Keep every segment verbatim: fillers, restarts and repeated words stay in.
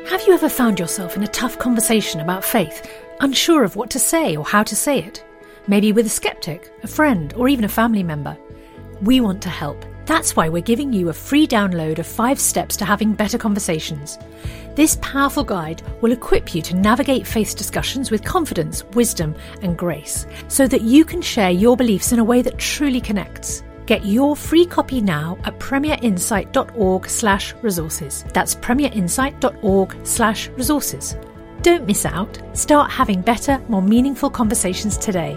Have you ever found yourself in a tough conversation about faith, unsure of what to say or how to say it? Maybe with a skeptic, a friend, or even a family member. We want to help. That's why we're giving you a free download of five steps to having better conversations. This powerful guide will equip you to navigate faith discussions with confidence, wisdom, and grace, so that you can share your beliefs in a way that truly connects. Get your free copy now at premierinsight.org slash resources. That's premierinsight.org slash resources. Don't miss out. Start having better, more meaningful conversations today.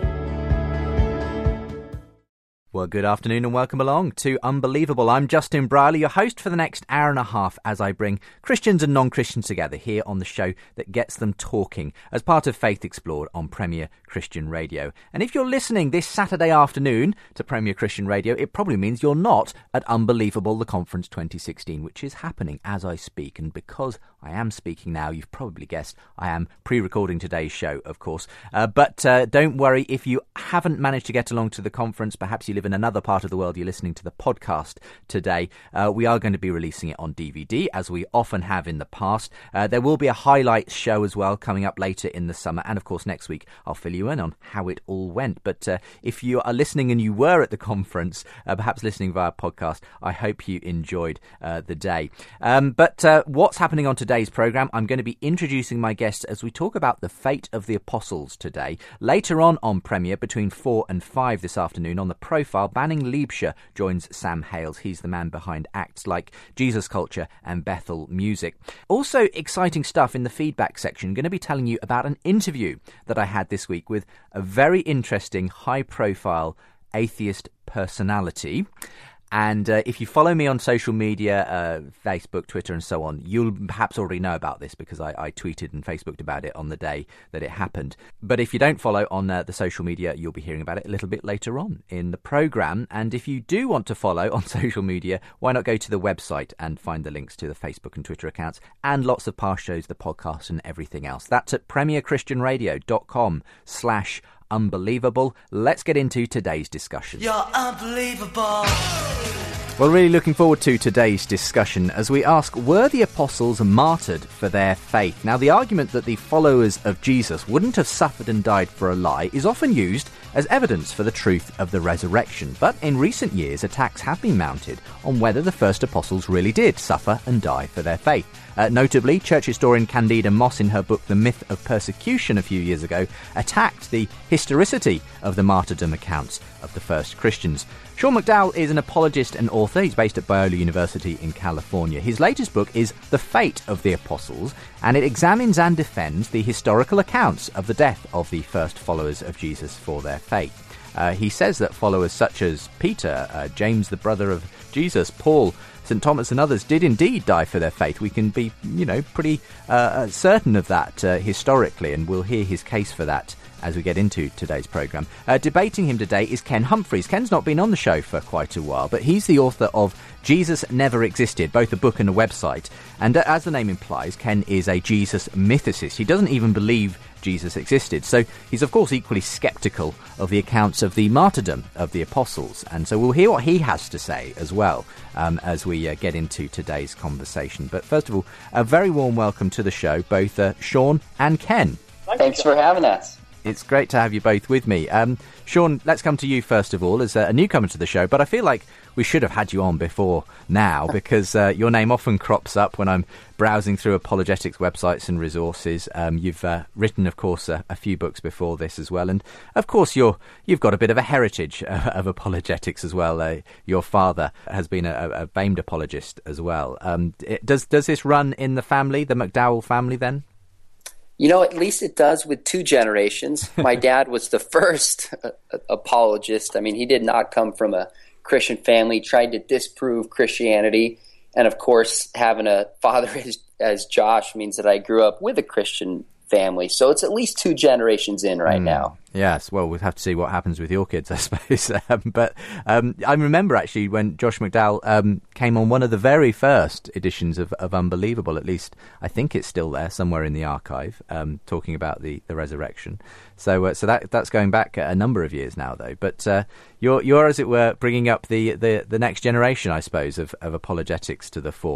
Well, good afternoon and welcome along to Unbelievable. I'm Justin Brierley, your host for the next hour and a half as I bring Christians and non-Christians together here on the show that gets them talking as part of Faith Explored on Premier Christian Radio. And if you're listening this Saturday afternoon to Premier Christian Radio, it probably means you're not at Unbelievable, the Conference twenty sixteen, which is happening as I speak. And because I am speaking now, you've probably guessed I am pre-recording today's show, of course. Uh, but uh, don't worry if you haven't managed to get along to the conference. Perhaps you live in another part of the world, you're listening to the podcast today. Uh, we are going to be releasing it on D V D, as we often have in the past. Uh, there will be a highlights show as well coming up later in the summer. And of course, next week, I'll fill you in on how it all went. But uh, if you are listening and you were at the conference, uh, perhaps listening via podcast, I hope you enjoyed uh, the day. Um, but uh, what's happening on today's programme? I'm going to be introducing my guests as we talk about the fate of the apostles today. Later on on Premier, between four and five this afternoon, on the profile, Banning Liebscher joins Sam Hales. He's the man behind acts like Jesus Culture and Bethel Music. Also exciting stuff in the feedback section. I'm going to be telling you about an interview that I had this week with a very interesting, high-profile atheist personality. And uh, if you follow me on social media, uh, Facebook, Twitter and so on, you'll perhaps already know about this because I, I tweeted and Facebooked about it on the day that it happened. But if you don't follow on uh, the social media, you'll be hearing about it a little bit later on in the programme. And if you do want to follow on social media, why not go to the website and find the links to the Facebook and Twitter accounts and lots of past shows, the podcast and everything else. That's at premierchristianradio.com slash Unbelievable. Let's get into today's discussion. You're unbelievable. Well, really looking forward to today's discussion as we ask, were the apostles martyred for their faith? Now, the argument that the followers of Jesus wouldn't have suffered and died for a lie is often used as evidence for the truth of the resurrection. But in recent years, attacks have been mounted on whether the first apostles really did suffer and die for their faith. Uh, notably, church historian Candida Moss, in her book The Myth of Persecution a few years ago, attacked the historicity of the martyrdom accounts of the first Christians. Sean McDowell is an apologist and author. He's based at Biola University in California. His latest book is The Fate of the Apostles, and it examines and defends the historical accounts of the death of the first followers of Jesus for their faith. Uh, he says that followers such as Peter, uh, James, the brother of Jesus, Paul, Saint Thomas and others did indeed die for their faith. We can be, you know, pretty uh, certain of that uh, historically, and we'll hear his case for that as we get into today's programme. Uh, debating him today is Ken Humphreys. Ken's not been on the show for quite a while, but he's the author of Jesus Never Existed, both a book and a website. And uh, as the name implies, Ken is a Jesus mythicist. He doesn't even believe Jesus existed. So he's, of course, equally sceptical of the accounts of the martyrdom of the apostles. And so we'll hear what he has to say as well um, as we uh, get into today's conversation. But first of all, a very warm welcome to the show, both uh, Sean and Ken. Thanks for having us. It's great to have you both with me. Um, Sean, let's come to you first of all as a newcomer to the show, but I feel like we should have had you on before now because uh, your name often crops up when I'm browsing through apologetics websites and resources. Um, you've uh, written, of course, a, a few books before this as well. And, of course, you're, you've got a bit of a heritage uh, of apologetics as well. Uh, your father has been a, a famed apologist as well. Um, it, does, does this run in the family, the McDowell family then? You know, at least it does with two generations. My dad was the first uh, apologist. I mean, he did not come from a Christian family, tried to disprove Christianity. And, of course, having a father as, as Josh means that I grew up with a Christian family. So it's at least two generations in right mm. now. Yes, well, we'll have to see what happens with your kids, I suppose. um, but um, I remember, actually, when Josh McDowell um, came on one of the very first editions of, of Unbelievable, at least I think it's still there somewhere in the archive, um, talking about the, the resurrection. So uh, so that that's going back a number of years now, though. But uh, you're, you're, as it were, bringing up the, the, the next generation, I suppose, of, of apologetics to the fore.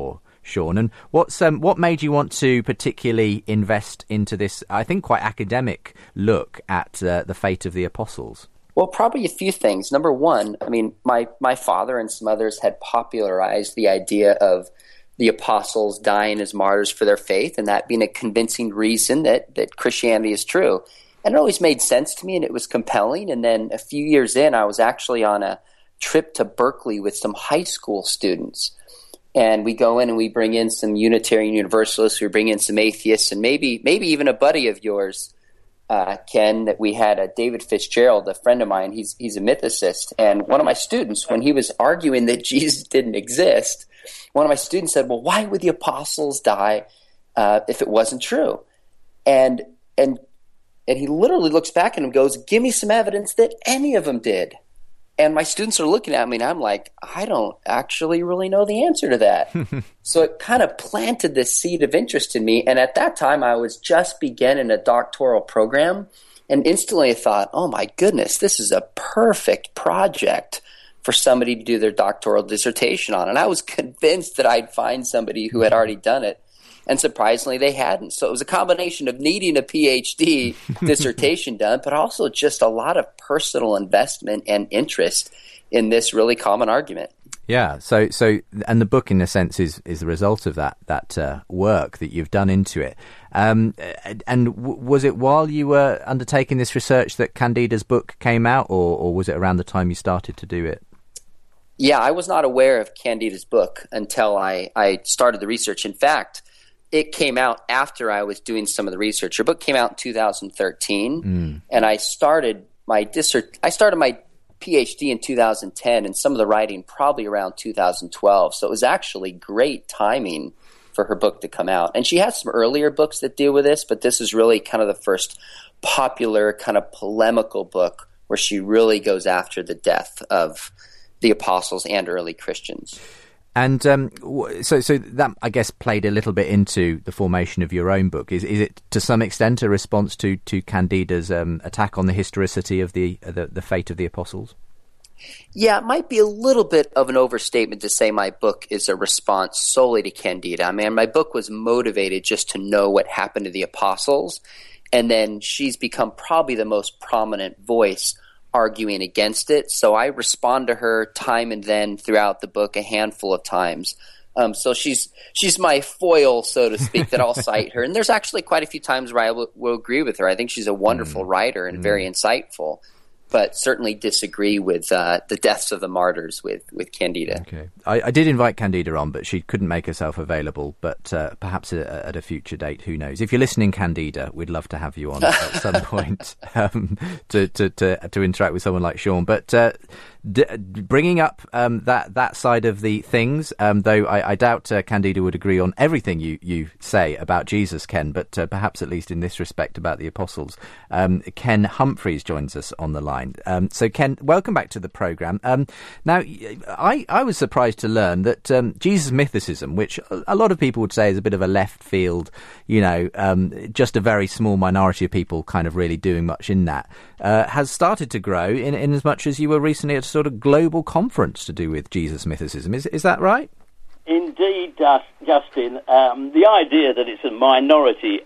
Sean. And what's um, what made you want to particularly invest into this, I think, quite academic look at uh, the fate of the apostles? Well, probably a few things. Number one, I mean, my, my father and some others had popularized the idea of the apostles dying as martyrs for their faith, and that being a convincing reason that, that Christianity is true. And it always made sense to me, and it was compelling. And then a few years in, I was actually on a trip to Berkeley with some high school students. And we go in and we bring in some Unitarian Universalists, we bring in some atheists, and maybe maybe even a buddy of yours, uh, Ken, that we had, uh, David Fitzgerald, a friend of mine. He's he's a mythicist. And one of my students, when he was arguing that Jesus didn't exist, one of my students said, well, why would the apostles die uh, if it wasn't true? And and and he literally looks back at him and goes, give me some evidence that any of them did. And my students are looking at me, and I'm like, I don't actually really know the answer to that. So it kind of planted this seed of interest in me. And at that time, I was just beginning a doctoral program. And instantly I thought, oh, my goodness, this is a perfect project for somebody to do their doctoral dissertation on. And I was convinced that I'd find somebody who had already done it. And surprisingly, they hadn't. So it was a combination of needing a PhD dissertation done, but also just a lot of personal investment and interest in this really common argument. Yeah. So, so, and the book, in a sense, is is the result of that that uh, work that you've done into it. Um, and w- was it while you were undertaking this research that Candida's book came out, or, or was it around the time you started to do it? Yeah, I was not aware of Candida's book until I, I started the research. In fact, it came out after I was doing some of the research. Her book came out in two thousand thirteen, mm. and I started my dissert- I started my PhD in two thousand ten, and some of the writing probably around two thousand twelve. So it was actually great timing for her book to come out. And she has some earlier books that deal with this, but this is really kind of the first popular kind of polemical book where she really goes after the death of the apostles and early Christians. And um, so, so that, I guess, played a little bit into the formation of your own book. Is is it to some extent a response to to Candida's um, attack on the historicity of the, the the fate of the apostles? Yeah, it might be a little bit of an overstatement to say my book is a response solely to Candida. I mean, my book was motivated just to know what happened to the apostles, and then she's become probably the most prominent voice arguing against it. So I respond to her time and then throughout the book a handful of times. Um, so she's she's my foil, so to speak, that I'll cite her. And there's actually quite a few times where I will, will agree with her. I think she's a wonderful mm. writer and mm. very insightful, but certainly disagree with uh, the deaths of the martyrs with, with Candida. Okay, I, I did invite Candida on, but she couldn't make herself available. But uh, perhaps a, at a future date, who knows? If you're listening, Candida, we'd love to have you on at some point um, to, to, to, to interact with someone like Sean. But uh, d- bringing up um, that that side of the things, um, though I, I doubt uh, Candida would agree on everything you, you say about Jesus, Ken, but uh, perhaps at least in this respect about the apostles. Um, Ken Humphreys joins us on the line. Um, so, Ken, welcome back to the programme. Um, now, I, I was surprised to learn that um, Jesus mythicism, which a lot of people would say is a bit of a left field, you know, um, just a very small minority of people kind of really doing much in that, uh, has started to grow in, in as much as you were recently at a sort of global conference to do with Jesus mythicism. Is, is that right? Indeed, Justin. Um, the idea that it's a minority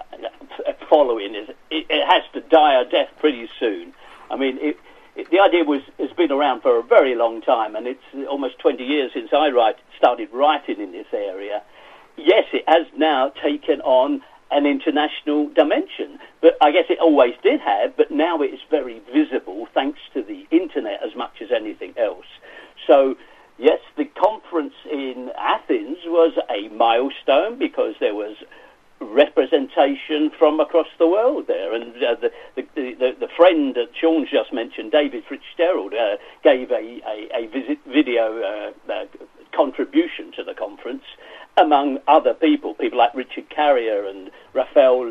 uh, following, is it, it has to die a death pretty soon. I mean, it, it, the idea was has been around for a very long time, and it's almost twenty years since I write, started writing in this area. Yes, it has now taken on an international dimension, but I guess it always did have, but now it is very visible thanks to the internet as much as anything else. So, yes, the conference in Athens was a milestone because there was representation from across the world there, and uh, the, the, the the friend that Sean's just mentioned, David Fitzgerald, uh, gave a, a, a visit video uh, uh, contribution to the conference, among other people, people like Richard Carrier and Raphael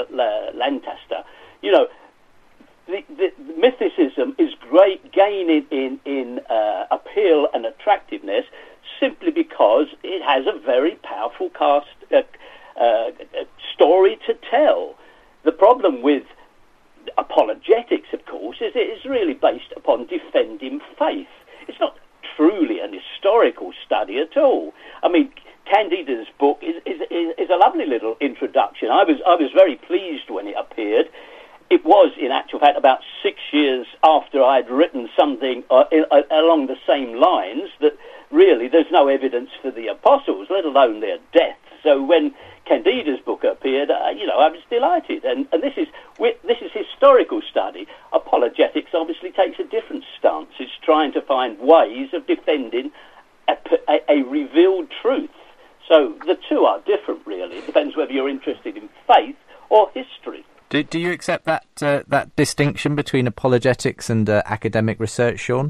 Lancaster. You know, the, the mythicism is great, gaining in, in uh, appeal and attractiveness simply because it has a very powerful cast uh, Uh, a story to tell. The problem with apologetics, of course, is it is really based upon defending faith. It's not truly an historical study at all. I mean, Candida's book is, is, is, is a lovely little introduction. I was I was very pleased when it appeared. It was, in actual fact, about six years after I had written something uh, in, uh, along the same lines that really there's no evidence for the apostles, let alone their death. So when Candida's book appeared, uh, you know, I was delighted. And, and this is this is historical study. Apologetics obviously takes a different stance. It's trying to find ways of defending a, a, a revealed truth. So the two are different, really. It depends whether you're interested in faith or history. Do, do you accept that uh, that distinction between apologetics and uh, academic research, Sean?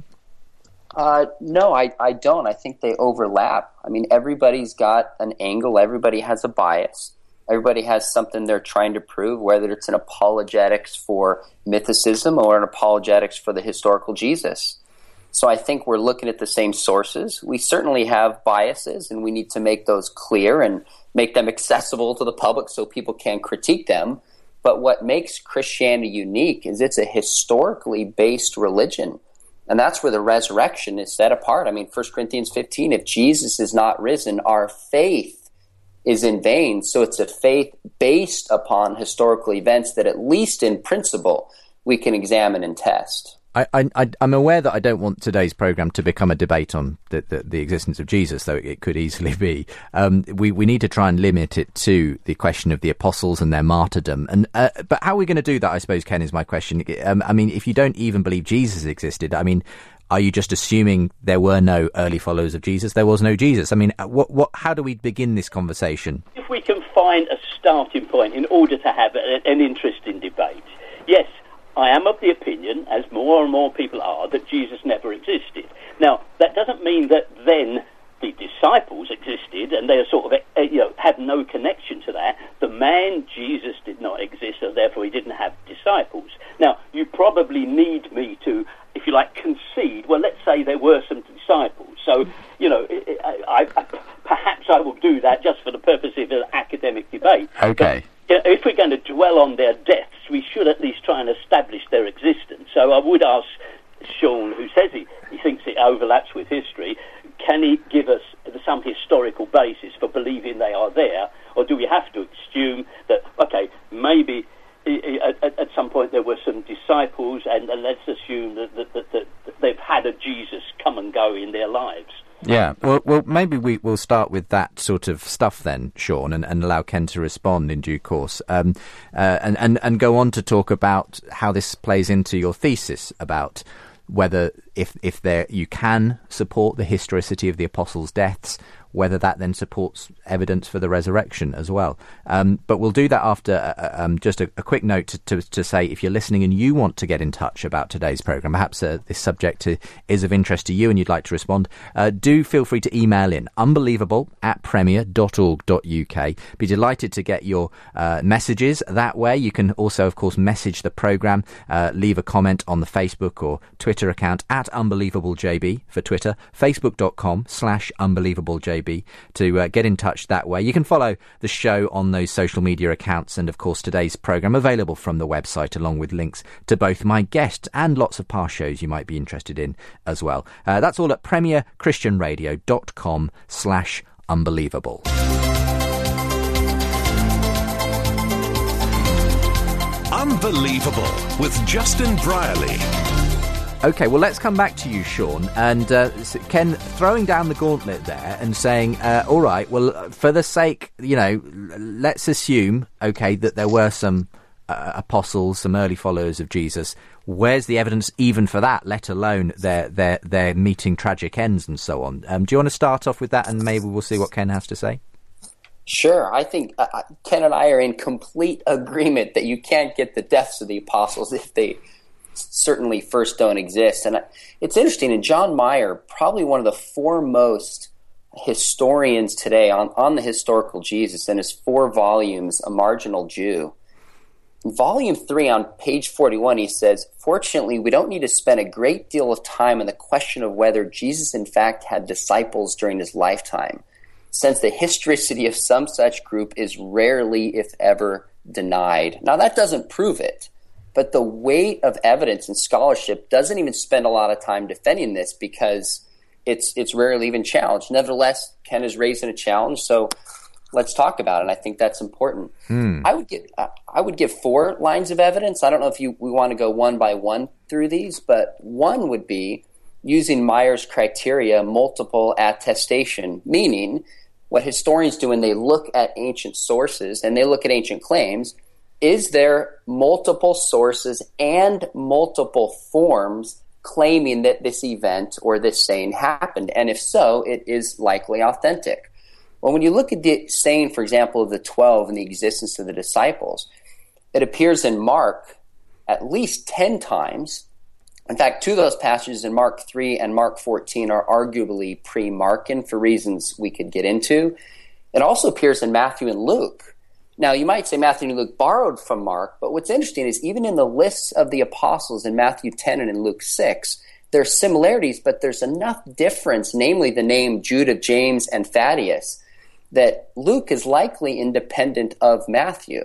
Uh, no, I, I don't. I think they overlap. I mean, everybody's got an angle. Everybody has a bias. Everybody has something they're trying to prove, whether it's an apologetics for mythicism or an apologetics for the historical Jesus. So I think we're looking at the same sources. We certainly have biases, and we need to make those clear and make them accessible to the public so people can critique them. But what makes Christianity unique is it's a historically based religion. And that's where the resurrection is set apart. I mean, First Corinthians fifteen, if Jesus is not risen, our faith is in vain. So it's a faith based upon historical events that at least in principle we can examine and test. I, I, I'm aware that I don't want today's programme to become a debate on the, the, the existence of Jesus, though it could easily be. Um, we, we need to try and limit it to the question of the apostles and their martyrdom. And uh, but how are we going to do that, I suppose, Ken, is my question. Um, I mean, if you don't even believe Jesus existed, I mean, are you just assuming there were no early followers of Jesus? There was no Jesus. I mean, what, what, how do we begin this conversation? If we can find a starting point in order to have a, an interesting debate, yes, I am of the opinion, as more and more people are, that Jesus never existed. Now, that doesn't mean that then the disciples existed and they are sort of, you know, have no connection to that. The man Jesus did not exist, so therefore he didn't have disciples. Now, you probably need me to, if you like, concede, well, let's say there were some disciples. So, you know, I, I, perhaps I will do that just for the purpose of an academic debate. Okay. But, if we're going to dwell on their deaths, we should at least try and establish their existence. So I would ask Sean, who says he, he thinks it overlaps with history, can he give us some historical basis for believing they are there? Or do we have to assume that, okay, maybe at, at some point there were some disciples, and, and let's assume that, that, that, that they've had a Jesus come and go in their lives? Yeah, well, well, maybe we will start with that sort of stuff then, Sean, and, and allow Ken to respond in due course, um, uh, and, and, and go on to talk about how this plays into your thesis about whether, if if there you can support the historicity of the apostles' deaths, whether that then supports evidence for the resurrection as well. Um, but we'll do that after uh, um, just a, a quick note to, to, to say, if you're listening and you want to get in touch about today's programme, perhaps uh, this subject to, is of interest to you and you'd like to respond, uh, do feel free to email in unbelievable at premier dot org dot uk. Be delighted to get your uh, messages that way. You can also, of course, message the programme, uh, leave a comment on the Facebook or Twitter account at unbelievablejb for Twitter, facebook.com slash unbelievablejb to uh, get in touch that way. You can follow the show on those social media accounts, and of course today's programme available from the website, along with links to both my guests and lots of past shows you might be interested in as well. Uh, that's all at premier christian radio dot com slash unbelievable. Unbelievable with Justin Brierley. OK, well, let's come back to you, Sean. And uh, Ken, throwing down the gauntlet there and saying, uh, all right, well, for the sake, you know, let's assume, OK, that there were some uh, apostles, some early followers of Jesus. Where's the evidence even for that, let alone their their, their meeting tragic ends and so on? Um, do you want to start off with that, and maybe we'll see what Ken has to say? Sure. I think uh, Ken and I are in complete agreement that you can't get the deaths of the apostles if they certainly first don't exist. And it's interesting, and John Meyer, probably one of the foremost historians today on, on the historical Jesus, in his four volumes, A Marginal Jew. In volume three, on page forty-one, he says, "Fortunately, we don't need to spend a great deal of time on the question of whether Jesus in fact had disciples during his lifetime, since the historicity of some such group is rarely, if ever, denied." Now, that doesn't prove it. But the weight of evidence and scholarship doesn't even spend a lot of time defending this, because it's it's rarely even challenged. Nevertheless, Ken is raising a challenge, so let's talk about it. And I think that's important. Hmm. I would give I would give four lines of evidence. I don't know if you we want to go one by one through these, but one would be using Meyer's criteria, multiple attestation, meaning what historians do when they look at ancient sources and they look at ancient claims, is there multiple sources and multiple forms claiming that this event or this saying happened? And if so, it is likely authentic. Well, when you look at the saying, for example, of the twelve and the existence of the disciples, it appears in Mark at least ten times. In fact, two of those passages in Mark three and Mark fourteen are arguably pre-Markan for reasons we could get into. It also appears in Matthew and Luke. Now, you might say Matthew and Luke borrowed from Mark, but what's interesting is even in the lists of the apostles in Matthew ten and in Luke six, there's similarities, but there's enough difference, namely the name Judah, James, and Thaddeus, that Luke is likely independent of Matthew.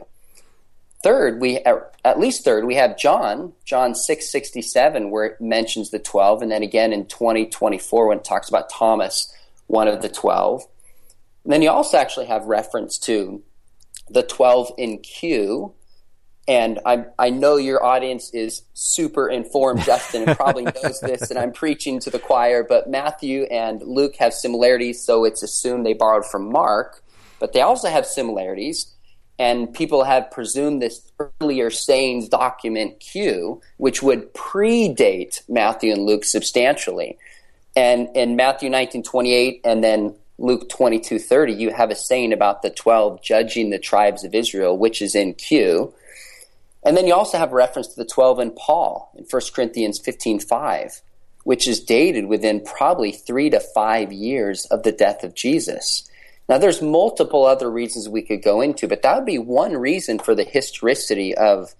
Third, we at least third, we have John, John six sixty-seven, where it mentions the twelve, and then again in twenty twenty-four when it talks about Thomas, one of the twelve. And then you also actually have reference to the twelve in Q, and I I know your audience is super informed, Justin, and probably knows this, and I'm preaching to the choir, but Matthew and Luke have similarities, so it's assumed they borrowed from Mark, but they also have similarities. And people have presumed this earlier sayings document Q, which would predate Matthew and Luke substantially. And in Matthew nineteen twenty-eight and then Luke twenty-two thirty, you have a saying about the twelve judging the tribes of Israel, which is in Q. And then you also have reference to the twelve in Paul in First Corinthians fifteen five, which is dated within probably three to five years of the death of Jesus. Now, there's multiple other reasons we could go into, but that would be one reason for the historicity of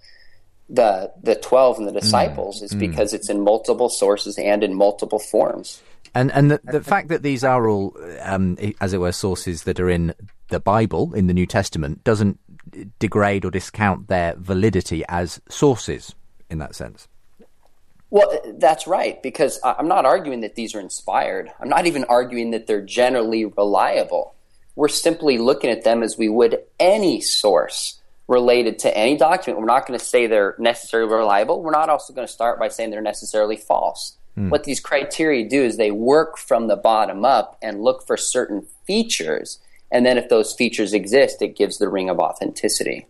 the the twelve and the disciples mm, is because mm. it's in multiple sources and in multiple forms. And and the, the fact that these are all, um, as it were, sources that are in the Bible, in the New Testament, doesn't degrade or discount their validity as sources in that sense. Well, that's right, because I'm not arguing that these are inspired. I'm not even arguing that they're generally reliable. We're simply looking at them as we would any source related to any document. We're not going to say they're necessarily reliable. We're not also going to start by saying they're necessarily false. Mm. What these criteria do is they work from the bottom up and look for certain features, and then if those features exist, it gives the ring of authenticity.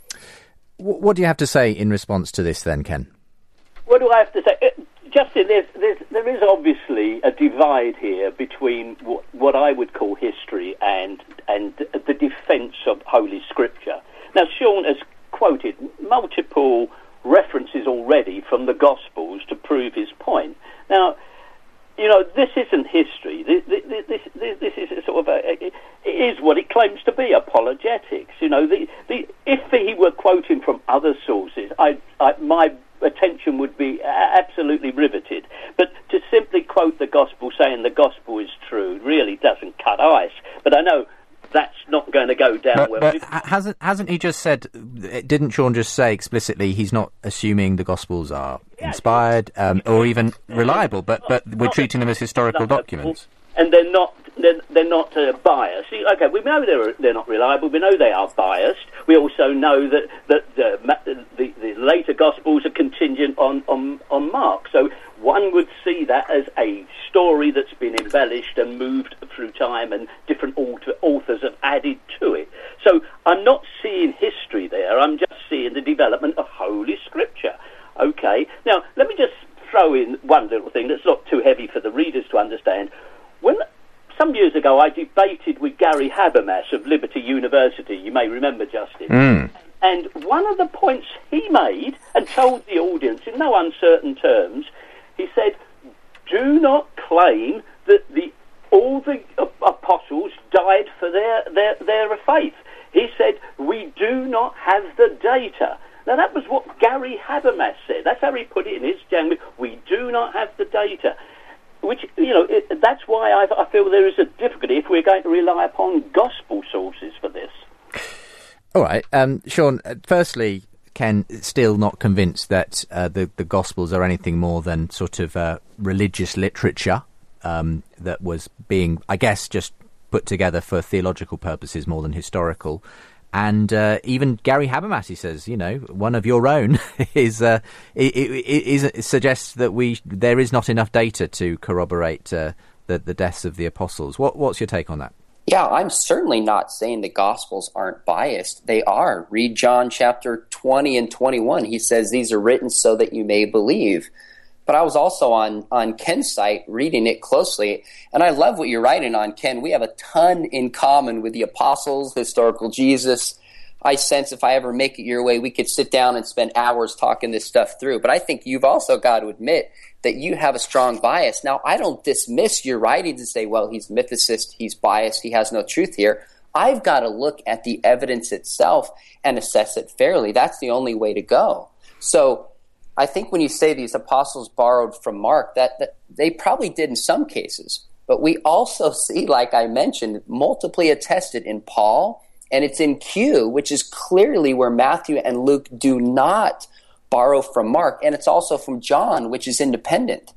What do you have to say in response to this then, Ken? What do I have to say? Uh, Justin, there's, there's, there is obviously a divide here between what, what I would call history and and the defence of Holy Scripture. Now, Sean has quoted multiple references already from the Gospels to prove his point. Now, you know, this isn't history. This, this, this, this is sort of a, it is what it claims to be, apologetics. You know, the, the, if he were quoting from other sources, I, I, my attention would be absolutely riveted. But to simply quote the Gospel saying the Gospel is true really doesn't cut ice. But I know that's not going to go down but, well. But hasn't hasn't he just said? Didn't Sean just say explicitly he's not assuming the Gospels are yeah, inspired um, or even reliable? But but we're treating them as historical documents, and they're not they're, they're not uh, biased. See, okay, we know they're they're not reliable. We know they are biased. We also know that that the the, the later Gospels are contingent on, on on Mark. So one would see that as a story that's been embellished and moved through time, and different author, authors have added to it. So I'm not seeing history there. I'm just seeing the development of Holy Scripture. Okay. Now, let me just throw in one little thing that's not too heavy for the readers to understand. When some years ago I debated with Gary Habermas of Liberty University, you may remember, Justin, mm. and one of the points he made and told the audience in no uncertain terms, he said, do not claim that the all the apostles died for their, their, their faith. He said, we do not have the data. Now, that was what Gary Habermas said. That's how he put it in his jangling. We do not have the data. Which, you know, it, that's why I, I feel there is a difficulty if we're going to rely upon gospel sources for this. All right. Um, Sean, firstly, Ken, still not convinced that uh, the, the Gospels are anything more than sort of uh, religious literature. um, that was being, I guess, just put together for theological purposes more than historical. And uh, even Gary Habermas says, you know, one of your own is, uh, is, is suggests that we there is not enough data to corroborate uh, the, the deaths of the apostles. What, what's your take on that? Yeah, I'm certainly not saying the Gospels aren't biased. They are. Read John chapter twenty and twenty-one. He says these are written so that you may believe. But I was also on, on Ken's site reading it closely, and I love what you're writing on, Ken. We have a ton in common with the apostles, historical Jesus. I sense if I ever make it your way, we could sit down and spend hours talking this stuff through. But I think you've also got to admit that you have a strong bias. Now, I don't dismiss your writings and say, well, he's mythicist, he's biased, he has no truth here. I've got to look at the evidence itself and assess it fairly. That's the only way to go. So I think when you say these apostles borrowed from Mark, that, that they probably did in some cases. But we also see, like I mentioned, multiply attested in Paul, and it's in Q, which is clearly where Matthew and Luke do not borrow from Mark. And it's also from John, which is independent.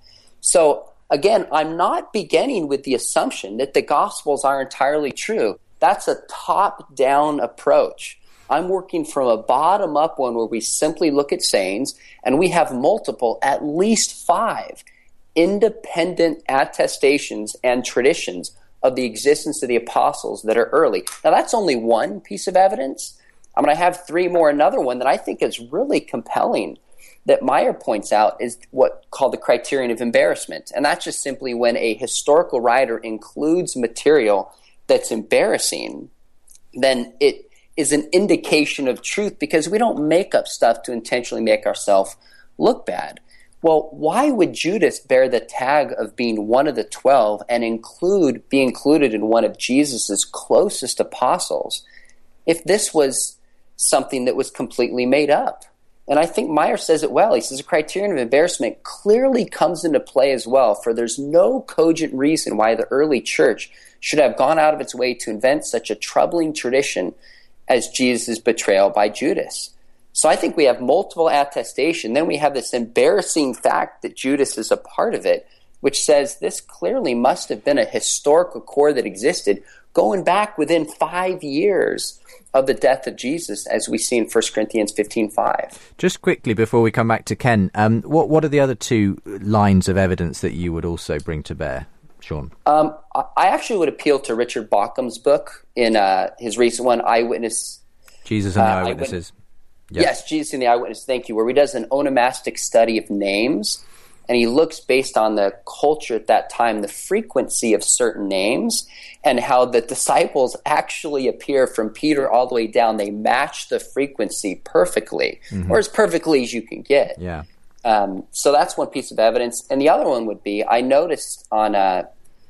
So again, I'm not beginning with the assumption that the Gospels are entirely true. That's a top-down approach. I'm working from a bottom-up one where we simply look at sayings, and we have multiple, at least five, independent attestations and traditions of the existence of the apostles that are early. Now, that's only one piece of evidence. I'm going to have three more. Another one that I think is really compelling that Meyer points out is what called the criterion of embarrassment. And that's just simply when a historical writer includes material that's embarrassing, then it is an indication of truth, because we don't make up stuff to intentionally make ourselves look bad. Well, why would Judas bear the tag of being one of the twelve and include be included in one of Jesus's closest apostles if this was something that was completely made up? And I think Meyer says it well. He says a criterion of embarrassment clearly comes into play as well, for there's no cogent reason why the early church should have gone out of its way to invent such a troubling tradition as Jesus' betrayal by Judas. So I think we have multiple attestation. Then we have this embarrassing fact that Judas is a part of it, which says this clearly must have been a historical core that existed going back within five years of the death of Jesus, as we see in First Corinthians fifteen five. Just quickly before we come back to Ken, um, what what are the other two lines of evidence that you would also bring to bear, Sean? Um, I actually would appeal to Richard Bauckham's book in uh, his recent one, Eyewitness. Jesus and the uh, Eyewitnesses. Yep. Yes, Jesus and the Eyewitness, thank you, where he does an onomastic study of names, and he looks based on the culture at that time, the frequency of certain names, and how the disciples actually appear from Peter all the way down. They match the frequency perfectly, mm-hmm. or as perfectly as you can get. Yeah. Um, so that's one piece of evidence. And the other one would be, I noticed on uh,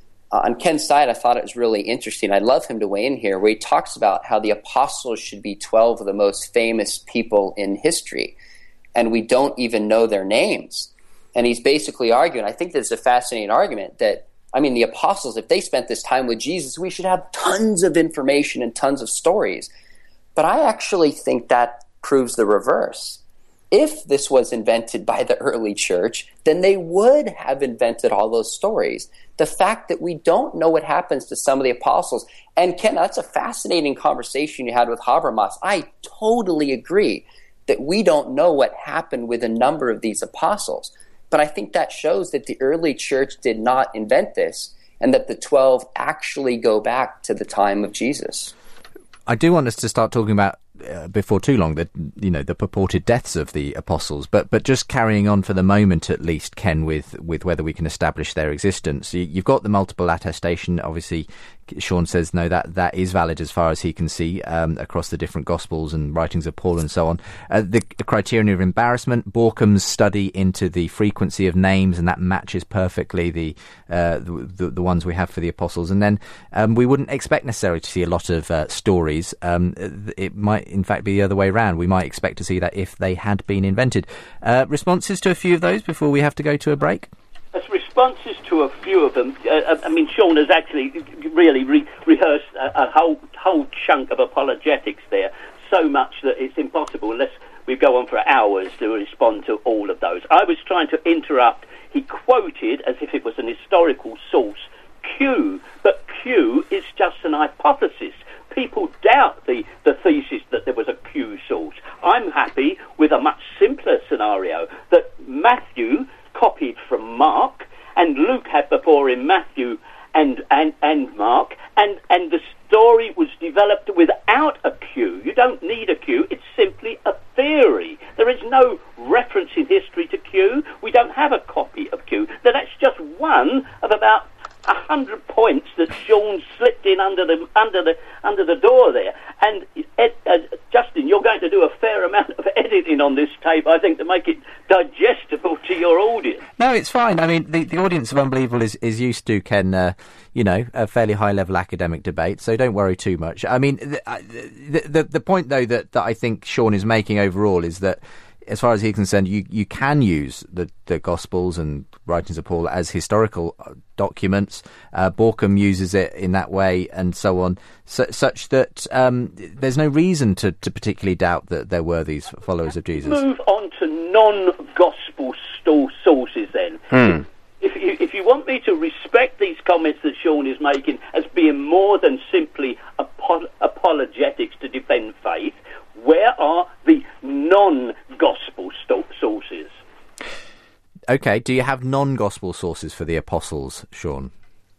on Ken's side, I thought it was really interesting. I'd love him to weigh in here, where he talks about how the apostles should be twelve of the most famous people in history, and we don't even know their names. And he's basically arguing, I think this is a fascinating argument, that, I mean, the apostles, if they spent this time with Jesus, we should have tons of information and tons of stories. But I actually think that proves the reverse. If this was invented by the early church, then they would have invented all those stories. The fact that we don't know what happens to some of the apostles, and Ken, that's a fascinating conversation you had with Habermas. I totally agree that we don't know what happened with a number of these apostles. But I think that shows that the early church did not invent this, and that the twelve actually go back to the time of Jesus. I do want us to start talking about, uh, before too long, the you know the purported deaths of the apostles, but but just carrying on for the moment at least, Ken, with with whether we can establish their existence. You, you've got the multiple attestation. Obviously, Sean says no, that that is valid as far as he can see um, across the different Gospels and writings of Paul and so on. Uh, the, the criterion of embarrassment, Bauckham's study into the frequency of names, and that matches perfectly the uh, the, the, the ones we have for the apostles. And then um, we wouldn't expect necessarily to see a lot of uh, stories. Um, it might, in fact, be the other way around. We might expect to see that if they had been invented. Uh, responses to a few of those before we have to go to a break? As responses to a few of them, uh, I mean, Sean has actually really re- rehearsed a, a whole whole chunk of apologetics there, so much that it's impossible, unless we go on for hours, to respond to all of those. I was trying to interrupt. He quotes quoted as if it was an historical source, Q, but Q is just an hypothesis. People doubt the, the thesis that there was a Q source. I'm happy with a much simpler scenario, that Matthew copied from Mark, and Luke had before him Matthew and, and, and Mark, and, and the story was developed without a Q. You don't need a Q, it's simply a theory. There is no reference in history to Q. We don't have a copy of Q. Now, that's just one of about a hundred points that Sean slipped in under the under the under the door there. And Ed, uh, Justin, you're going to do a fair amount of editing on this tape, I think, to make it digestible to your audience. No, it's fine. I mean, the, the audience of Unbelievable is, is used to, Ken, uh, you know, a fairly high-level academic debate, so don't worry too much. I mean, the the, the, the point, though, that, that I think Sean is making overall is that, as far as he's concerned, you, you can use the, the Gospels and writings of Paul as historical documents. Uh, Borkham uses it in that way, and so on, so, such that um, there's no reason to, to particularly doubt that there were these followers of Jesus. Move on to non-Gospel sto- sources then. Hmm. If you, if you want me to respect these comments that Sean is making as being more than simply apo- apologetics to defend faith, where are the non-gospel sto- sources? Okay, do you have non-gospel sources for the apostles, Sean?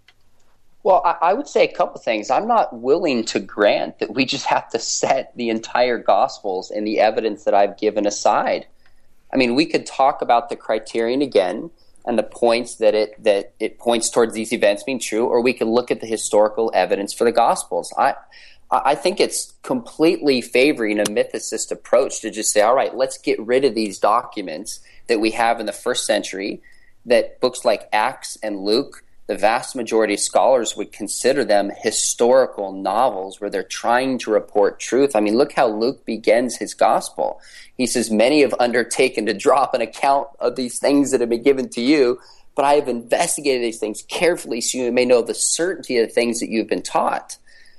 Well, I, I would say a couple of things. I'm not willing to grant that we just have to set the entire Gospels and the evidence that I've given aside. I mean, we could talk about the criterion again and the points that it that it points towards these events being true, or we could look at the historical evidence for the Gospels. I I think it's completely favoring a mythicist approach to just say, all right, let's get rid of these documents that we have in the first century, that books like Acts and Luke, the vast majority of scholars would consider them historical novels where they're trying to report truth. I mean, look how Luke begins his gospel. He says, many have undertaken to drop an account of these things that have been given to you, but I have investigated these things carefully so you may know the certainty of the things that you've been taught.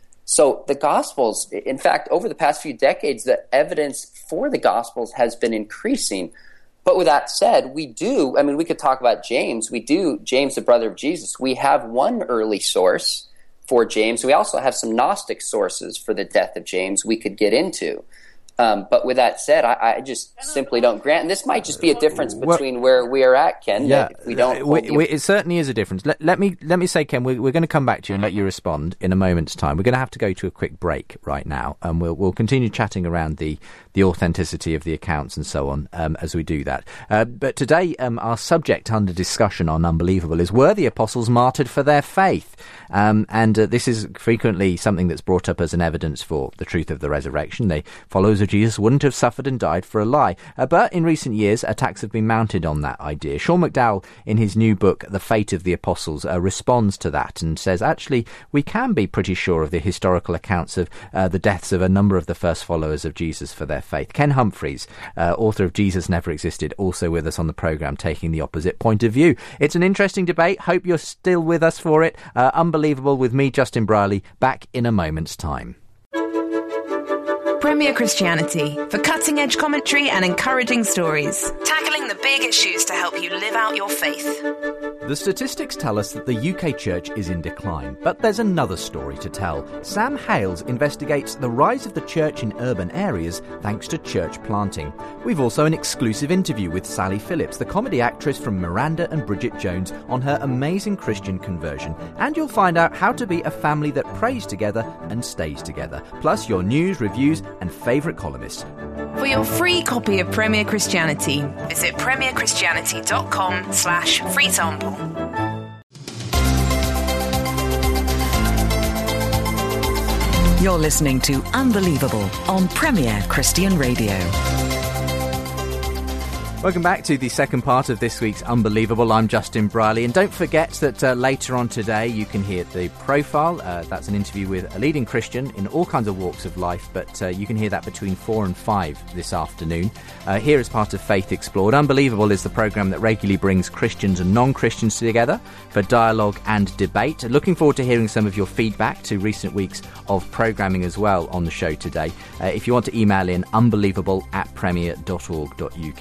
So the Gospels, in fact, over the past few decades, the evidence for the Gospels has been increasing. But with that said, we do, I mean, we could talk about James. We do, James, the brother of Jesus. We have one early source for James. We also have some Gnostic sources for the death of James we could get into. Um, but with that said, I, I just simply don't grant. And this might just be a difference between well, where we are at, Ken. Yeah, that we don't. We, we, it certainly is a difference. Let, let me let me say, Ken, we, we're going to come back to you and let you respond in a moment's time. We're going to have to go to a quick break right now, and we'll we'll continue chatting around the the authenticity of the accounts and so on um, as we do that. Uh, but today, um, our subject under discussion on Unbelievable is: were the apostles martyred for their faith? Um, and uh, this is frequently something that's brought up as an evidence for the truth of the resurrection. The followers of Jesus wouldn't have suffered and died for a lie. Uh, but in recent years, attacks have been mounted on that idea. Sean McDowell, in his new book, The Fate of the Apostles, uh, responds to that and says, actually, we can be pretty sure of the historical accounts of uh, the deaths of a number of the first followers of Jesus for their faith. Ken Humphreys, uh, author of Jesus Never Existed, also with us on the programme, taking the opposite point of view. It's an interesting debate. Hope you're still with us for it. Uh, Unbelievable with me, Justin Brierley, back in a moment's time. Premier Christianity, for cutting-edge commentary and encouraging stories. Tackling the big issues to help you live out your faith. The statistics tell us that the U K church is in decline, but there's another story to tell. Sam Hales investigates the rise of the church in urban areas thanks to church planting. We've also an exclusive interview with Sally Phillips, the comedy actress from Miranda and Bridget Jones, on her amazing Christian conversion. And you'll find out how to be a family that prays together and stays together. Plus your news, reviews and favourite columnists. For your free copy of Premier Christianity, visit premierchristianity.com slash free sample. You're listening to Unbelievable on Premier Christian Radio. Welcome back to the second part of this week's Unbelievable. I'm Justin Brierley, and don't forget that uh, later on today you can hear the profile. Uh, that's an interview with a leading Christian in all kinds of walks of life, but uh, you can hear that between four and five this afternoon. Uh, here as part of Faith Explored. Unbelievable is the programme that regularly brings Christians and non-Christians together for dialogue and debate. Looking forward to hearing some of your feedback to recent weeks of programming as well on the show today. Uh, if you want to email in, unbelievable at premier dot org dot uk. Don't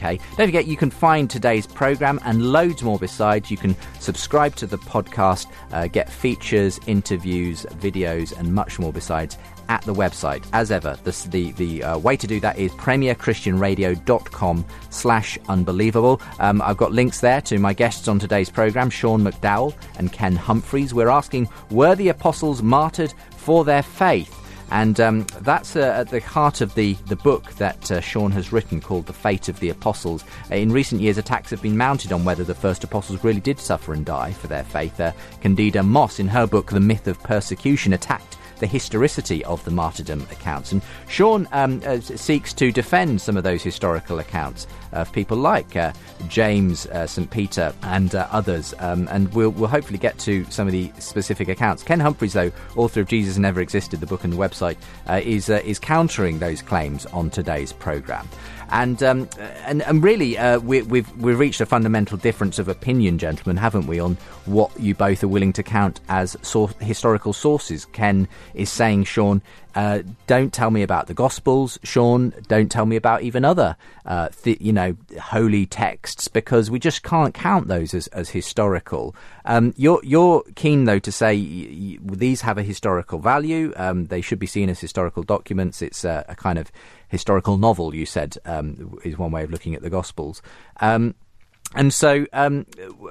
forget you can find today's programme and loads more besides. You can subscribe to the podcast, uh, get features, interviews, videos and much more besides at the website. As ever, this, the, the uh, way to do that is premierchristianradio.com slash unbelievable. Um, I've got links there to my guests on today's programme, Sean McDowell and Ken Humphreys. We're asking, were the apostles martyred for their faith? And um, that's uh, at the heart of the, the book that uh, Sean has written called The Fate of the Apostles. Uh, in recent years, attacks have been mounted on whether the first apostles really did suffer and die for their faith. Uh, Candida Moss, in her book The Myth of Persecution, attacked the historicity of the martyrdom accounts. And Sean um, uh, seeks to defend some of those historical accounts of people like uh, James, uh, Saint Peter and uh, others. Um, and we'll, we'll hopefully get to some of the specific accounts. Ken Humphreys, though, author of Jesus Never Existed, the book and the website, uh, is, uh, is countering those claims on today's programme. And um, and and really, uh, we, we've we've reached a fundamental difference of opinion, gentlemen, haven't we, on what you both are willing to count as sor- historical sources. Ken is saying, Sean, uh, don't tell me about the Gospels. Sean, don't tell me about even other, uh, th- you know, holy texts, because we just can't count those as, as historical. Um, you're you're keen, though, to say y- y- these have a historical value. Um, they should be seen as historical documents. It's a, a kind of historical novel, you said, um, is one way of looking at the Gospels. Um, and so, um,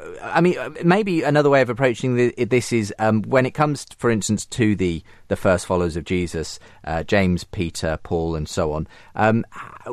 I mean, maybe another way of approaching the, this is um, when it comes, for instance, to the, the first followers of Jesus, uh, James, Peter, Paul, and so on. Um,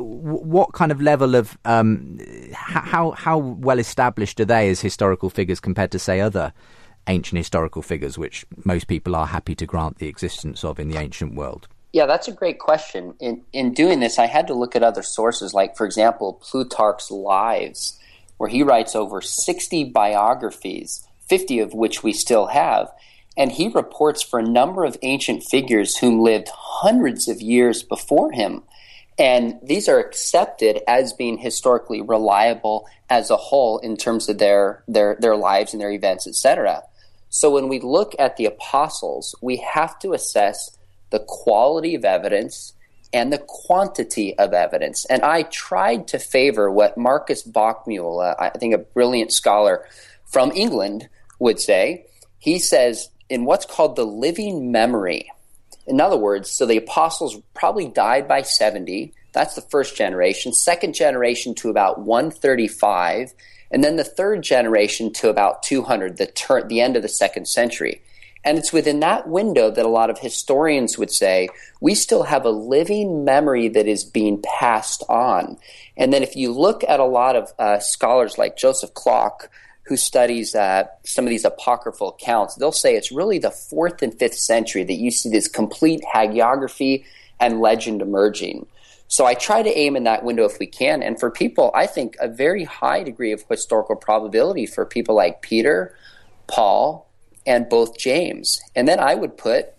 what kind of level of um, how how well established are they as historical figures compared to, say, other ancient historical figures, which most people are happy to grant the existence of in the ancient world? Yeah, that's a great question. In in doing this, I had to look at other sources, like, for example, Plutarch's Lives, where he writes over sixty biographies, fifty of which we still have, and he reports for a number of ancient figures whom lived hundreds of years before him. And these are accepted as being historically reliable as a whole in terms of their their, their lives and their events, et cetera. So when we look at the apostles, we have to assess the quality of evidence and the quantity of evidence. And I tried to favor what Marcus Bockmuehl, uh, I think a brilliant scholar from England, would say. He says, in what's called the living memory, in other words, so the apostles probably died by seventy. That's the first generation. Second generation to about one thirty-five. And then the third generation to about two hundred, the, ter- the end of the second century. And it's within that window that a lot of historians would say, we still have a living memory that is being passed on. And then if you look at a lot of uh, scholars like Joseph Klock, who studies uh, some of these apocryphal accounts, they'll say it's really the fourth and fifth century that you see this complete hagiography and legend emerging. So I try to aim in that window if we can. And for people, I think a very high degree of historical probability for people like Peter, Paul, and both James. And then I would put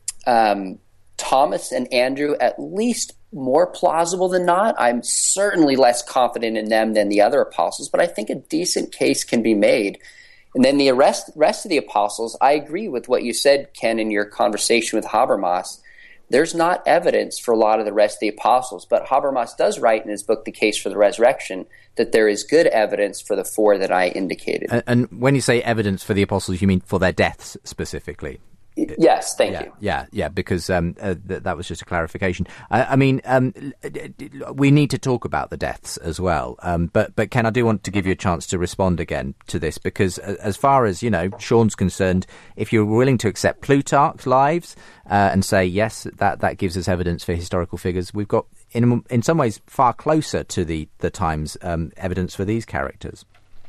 um, Thomas and Andrew at least more plausible than not. I'm certainly less confident in them than the other apostles, but I think a decent case can be made. And then the rest, rest of the apostles, I agree with what you said, Ken, in your conversation with Habermas. There's not evidence for a lot of the rest of the apostles, but Habermas does write in his book, The Case for the Resurrection, that there is good evidence for the four that I indicated. And, and when you say evidence for the apostles, you mean for their deaths specifically? Yes, thank yeah, you. Yeah, yeah, because um, uh, th- that was just a clarification. I, I mean, um, we need to talk about the deaths as well. Um, but, but Ken, I do want to give you a chance to respond again to this, because as far as, you know, Sean's concerned, if you're willing to accept Plutarch's Lives uh, and say, yes, that, that gives us evidence for historical figures, we've got, in in some ways, far closer to the, the times um, evidence for these characters.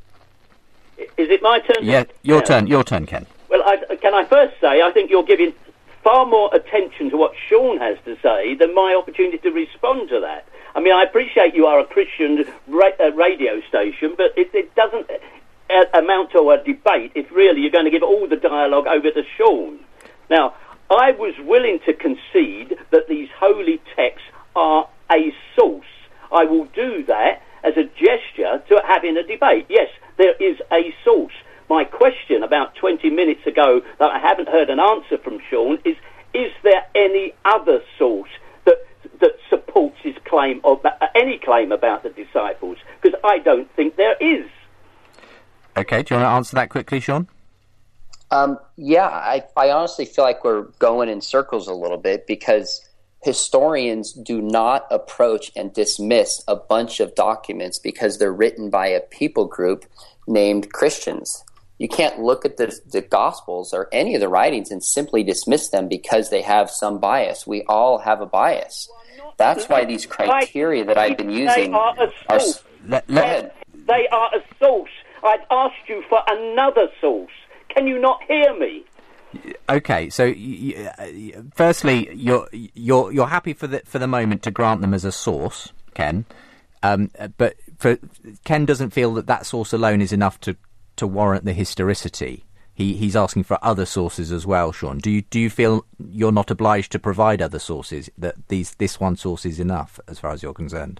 Is it my turn? Yeah, your yeah. turn, your turn, Ken. Well, I, can I first say, I think you're giving far more attention to what Sean has to say than my opportunity to respond to that. I mean, I appreciate you are a Christian ra- uh, radio station, but it, it doesn't uh, amount to a debate if really you're going to give all the dialogue over to Sean. Now, I was willing to concede that these holy texts are a source. I will do that as a gesture to having a debate. Yes, there is a source. My question about twenty minutes ago that I haven't heard an answer from Sean is, is there any other source that that supports his claim, or any claim about the disciples? Because I don't think there is. Okay, do you want to answer that quickly, Sean? Um, yeah, I, I honestly feel like we're going in circles a little bit because historians do not approach and dismiss a bunch of documents because they're written by a people group named Christians. You can't look at the, the Gospels or any of the writings and simply dismiss them because they have some bias. We all have a bias. That's why these criteria that I've been using they are a are... source. Let, let, they are a source. I'd asked you for another source. Can you not hear me? Okay, so uh, firstly, you're you're you're happy for the for the moment to grant them as a source, Ken, um, but for, Ken doesn't feel that that source alone is enough to, to warrant the historicity. He he's asking for other sources as well, Sean. Do you do you feel you're not obliged to provide other sources? That these this one source is enough, as far as you're concerned?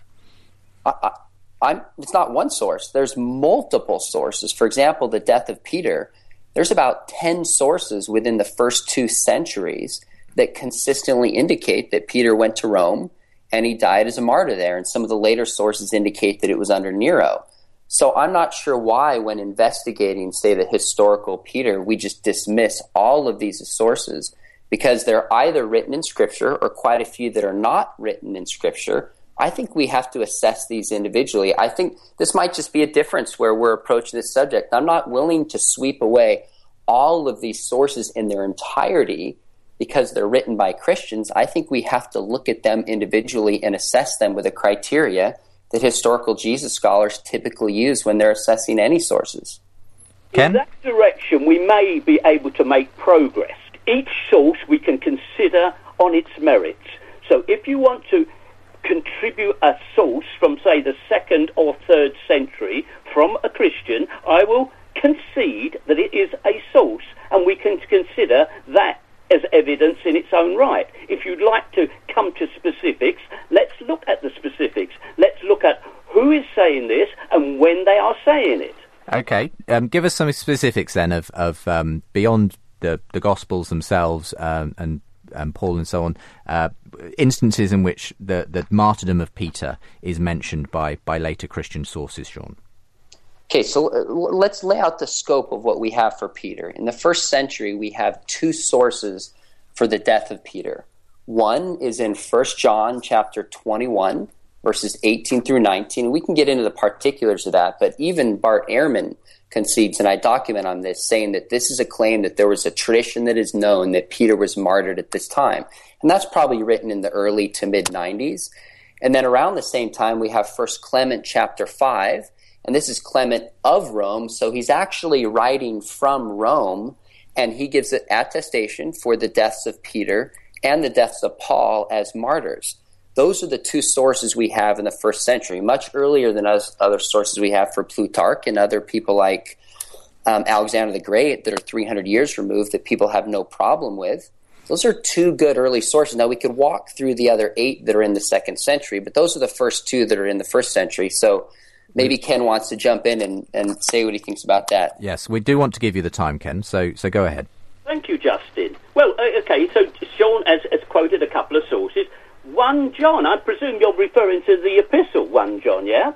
I, I, I'm. It's not one source. There's multiple sources. For example, the death of Peter. There's about ten sources within the first two centuries that consistently indicate that Peter went to Rome and he died as a martyr there. And some of the later sources indicate that it was under Nero. So I'm not sure why, when investigating, say, the historical Peter, we just dismiss all of these as sources because they're either written in Scripture or quite a few that are not written in Scripture. I think we have to assess these individually. I think this might just be a difference where we're approaching this subject. I'm not willing to sweep away all of these sources in their entirety because they're written by Christians. I think we have to look at them individually and assess them with a criteria that historical Jesus scholars typically use when they're assessing any sources. Ken? In that direction, we may be able to make progress. Each source we can consider on its merits. So if you want to contribute a source from, say, the second or third century from a Christian, I will concede that it is a source, and we can consider that as evidence in its own right. If you'd like to come to specifics, let's look at the specifics. Let's look at who is saying this and when they are saying it. Okay, um, give us some specifics then of, of um, beyond the, the Gospels themselves um, and and Paul and so on, uh, instances in which the, the martyrdom of Peter is mentioned by, by later Christian sources, Sean. Okay, so let's lay out the scope of what we have for Peter. In the first century, we have two sources for the death of Peter. One is in First John chapter twenty-one, verses eighteen through nineteen. We can get into the particulars of that, but even Bart Ehrman concedes, and I document on this, saying that this is a claim that there was a tradition that is known that Peter was martyred at this time. And that's probably written in the early to mid-nineties. And then around the same time, we have First Clement chapter five, and this is Clement of Rome, so he's actually writing from Rome, and he gives an attestation for the deaths of Peter and the deaths of Paul as martyrs. Those are the two sources we have in the first century, much earlier than us, other sources we have for Plutarch and other people like um, Alexander the Great that are three hundred years removed that people have no problem with. Those are two good early sources. Now, we could walk through the other eight that are in the second century, but those are the first two that are in the first century. So maybe Ken wants to jump in and, and say what he thinks about that. Yes, we do want to give you the time, Ken, so so go ahead. Thank you, Justin. Well, uh, okay, so Sean has, has quoted a couple of sources. First John, I presume you're referring to the epistle, First John, yeah?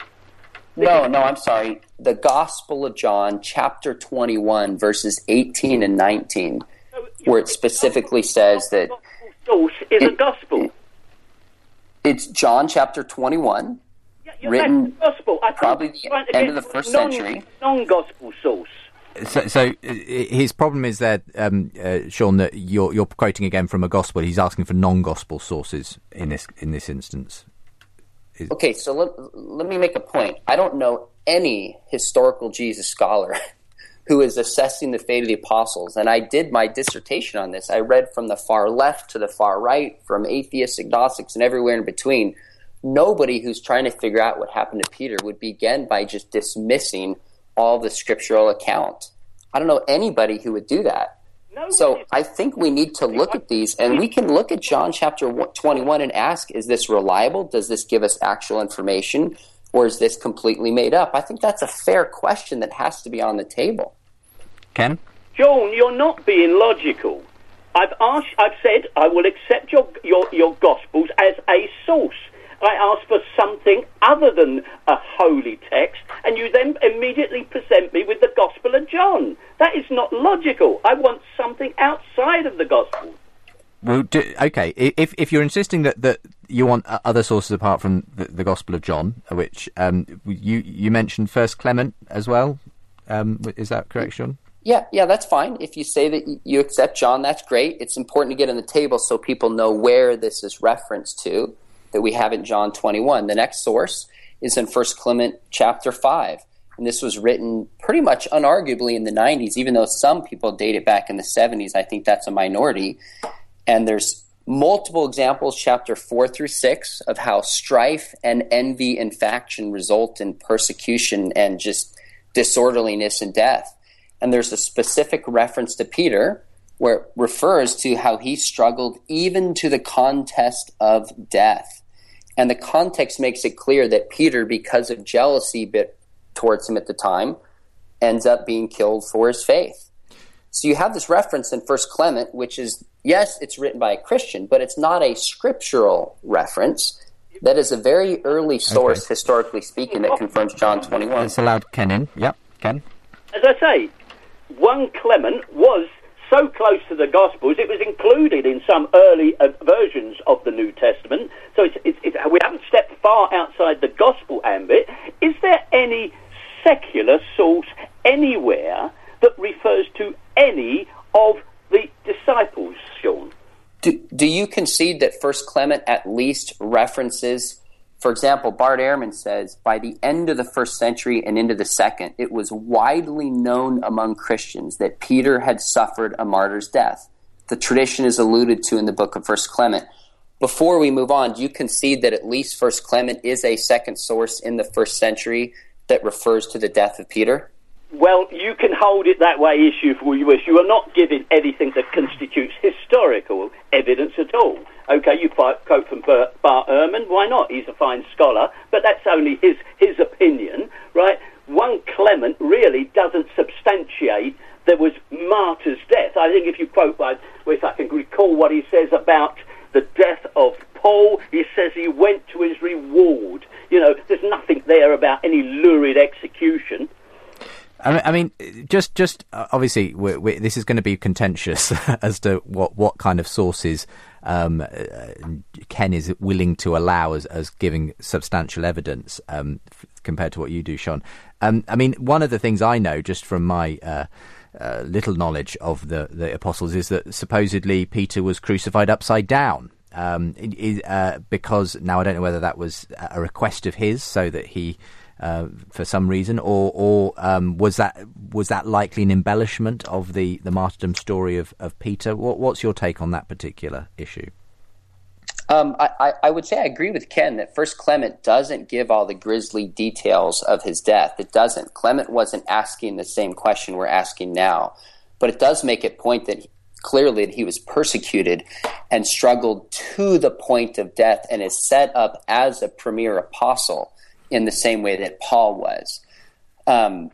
No, no, I'm sorry. The Gospel of John, chapter twenty-one, verses eighteen and nineteen, so where it specifically says that... source is it, a gospel. It, it's John chapter twenty-one, yeah, written the gospel. I probably the end of the first non, century. Non-gospel source. So, so his problem is that, um, uh, Sean, that you're you're quoting again from a gospel. He's asking for non-gospel sources in this in this instance. Is... Okay, so let, let me make a point. I don't know any historical Jesus scholar who is assessing the fate of the apostles, and I did my dissertation on this. I read from the far left to the far right, from atheists, agnostics, and everywhere in between. Nobody who's trying to figure out what happened to Peter would begin by just dismissing all the scriptural account. I don't know anybody who would do that. No, so I think we need to look at these, and we can look at John chapter twenty-one and ask, is this reliable? Does this give us actual information? Or is this completely made up? I think that's a fair question that has to be on the table. Ken? John, you're not being logical. I've asked, I've said I will accept your, your, your Gospels as a source. I asked for something other than a holy text, and you then immediately present me with the Gospel of John. That is not logical. I want something outside of the Gospel. Well, do, okay, if if you're insisting that, that you want other sources apart from the, the Gospel of John, which um, you you mentioned First Clement as well, um, is that correct, Sean? Yeah, yeah, that's fine. If you say that you accept John, that's great. It's important to get on the table so people know where this is referenced to, that we have in John twenty-one. The next source is in First Clement chapter five. And this was written pretty much unarguably in the nineties, even though some people date it back in the seventies. I think that's a minority. And there's multiple examples, chapter four through six, of how strife and envy and faction result in persecution and just disorderliness and death. And there's a specific reference to Peter where it refers to how he struggled even to the contest of death. And the context makes it clear that Peter, because of jealousy bit towards him at the time, ends up being killed for his faith. So you have this reference in First Clement, which is, yes, it's written by a Christian, but it's not a scriptural reference. That is a very early source, okay, historically speaking, that confirms John twenty-one. It's allowed Ken in. Yep, Ken. As I say, First Clement was so close to the Gospels, it was included in some early uh, versions of the New Testament. So it's, it's, it's, we haven't stepped far outside the Gospel ambit. Is there any secular source anywhere that refers to any of the disciples, Sean? Do, do you concede that First Clement at least references, for example, Bart Ehrman says, by the end of the first century and into the second, it was widely known among Christians that Peter had suffered a martyr's death. The tradition is alluded to in the book of First Clement. Before we move on, do you concede that at least First Clement is a second source in the first century that refers to the death of Peter? Well, you can hold it that way, issue for you wish. You are not giving anything that constitutes historical evidence at all. Okay, you quote from Bart Ehrman, why not? He's a fine scholar, but that's only his, his opinion, right? First Clement really doesn't substantiate there was martyr's death. I think if you quote, if I can recall what he says about the death of Paul, he says he went to his reward. You know, there's nothing there about any lurid execution. I mean, just just uh, obviously, we're, we're, this is going to be contentious as to what, what kind of sources um, uh, Ken is willing to allow as, as giving substantial evidence um, f- compared to what you do, Sean. Um, I mean, one of the things I know just from my uh, uh, little knowledge of the, the apostles is that supposedly Peter was crucified upside down. Um, it, it, uh, because now I don't know whether that was a request of his so that he... Uh, for some reason, or, or um, was that was that likely an embellishment of the, the martyrdom story of, of Peter? What, what's your take on that particular issue? Um, I, I would say I agree with Ken that First Clement doesn't give all the grisly details of his death. It doesn't. Clement wasn't asking the same question we're asking now, but it does make it point that he, clearly that he was persecuted and struggled to the point of death and is set up as a premier apostle in the same way that Paul was. Um,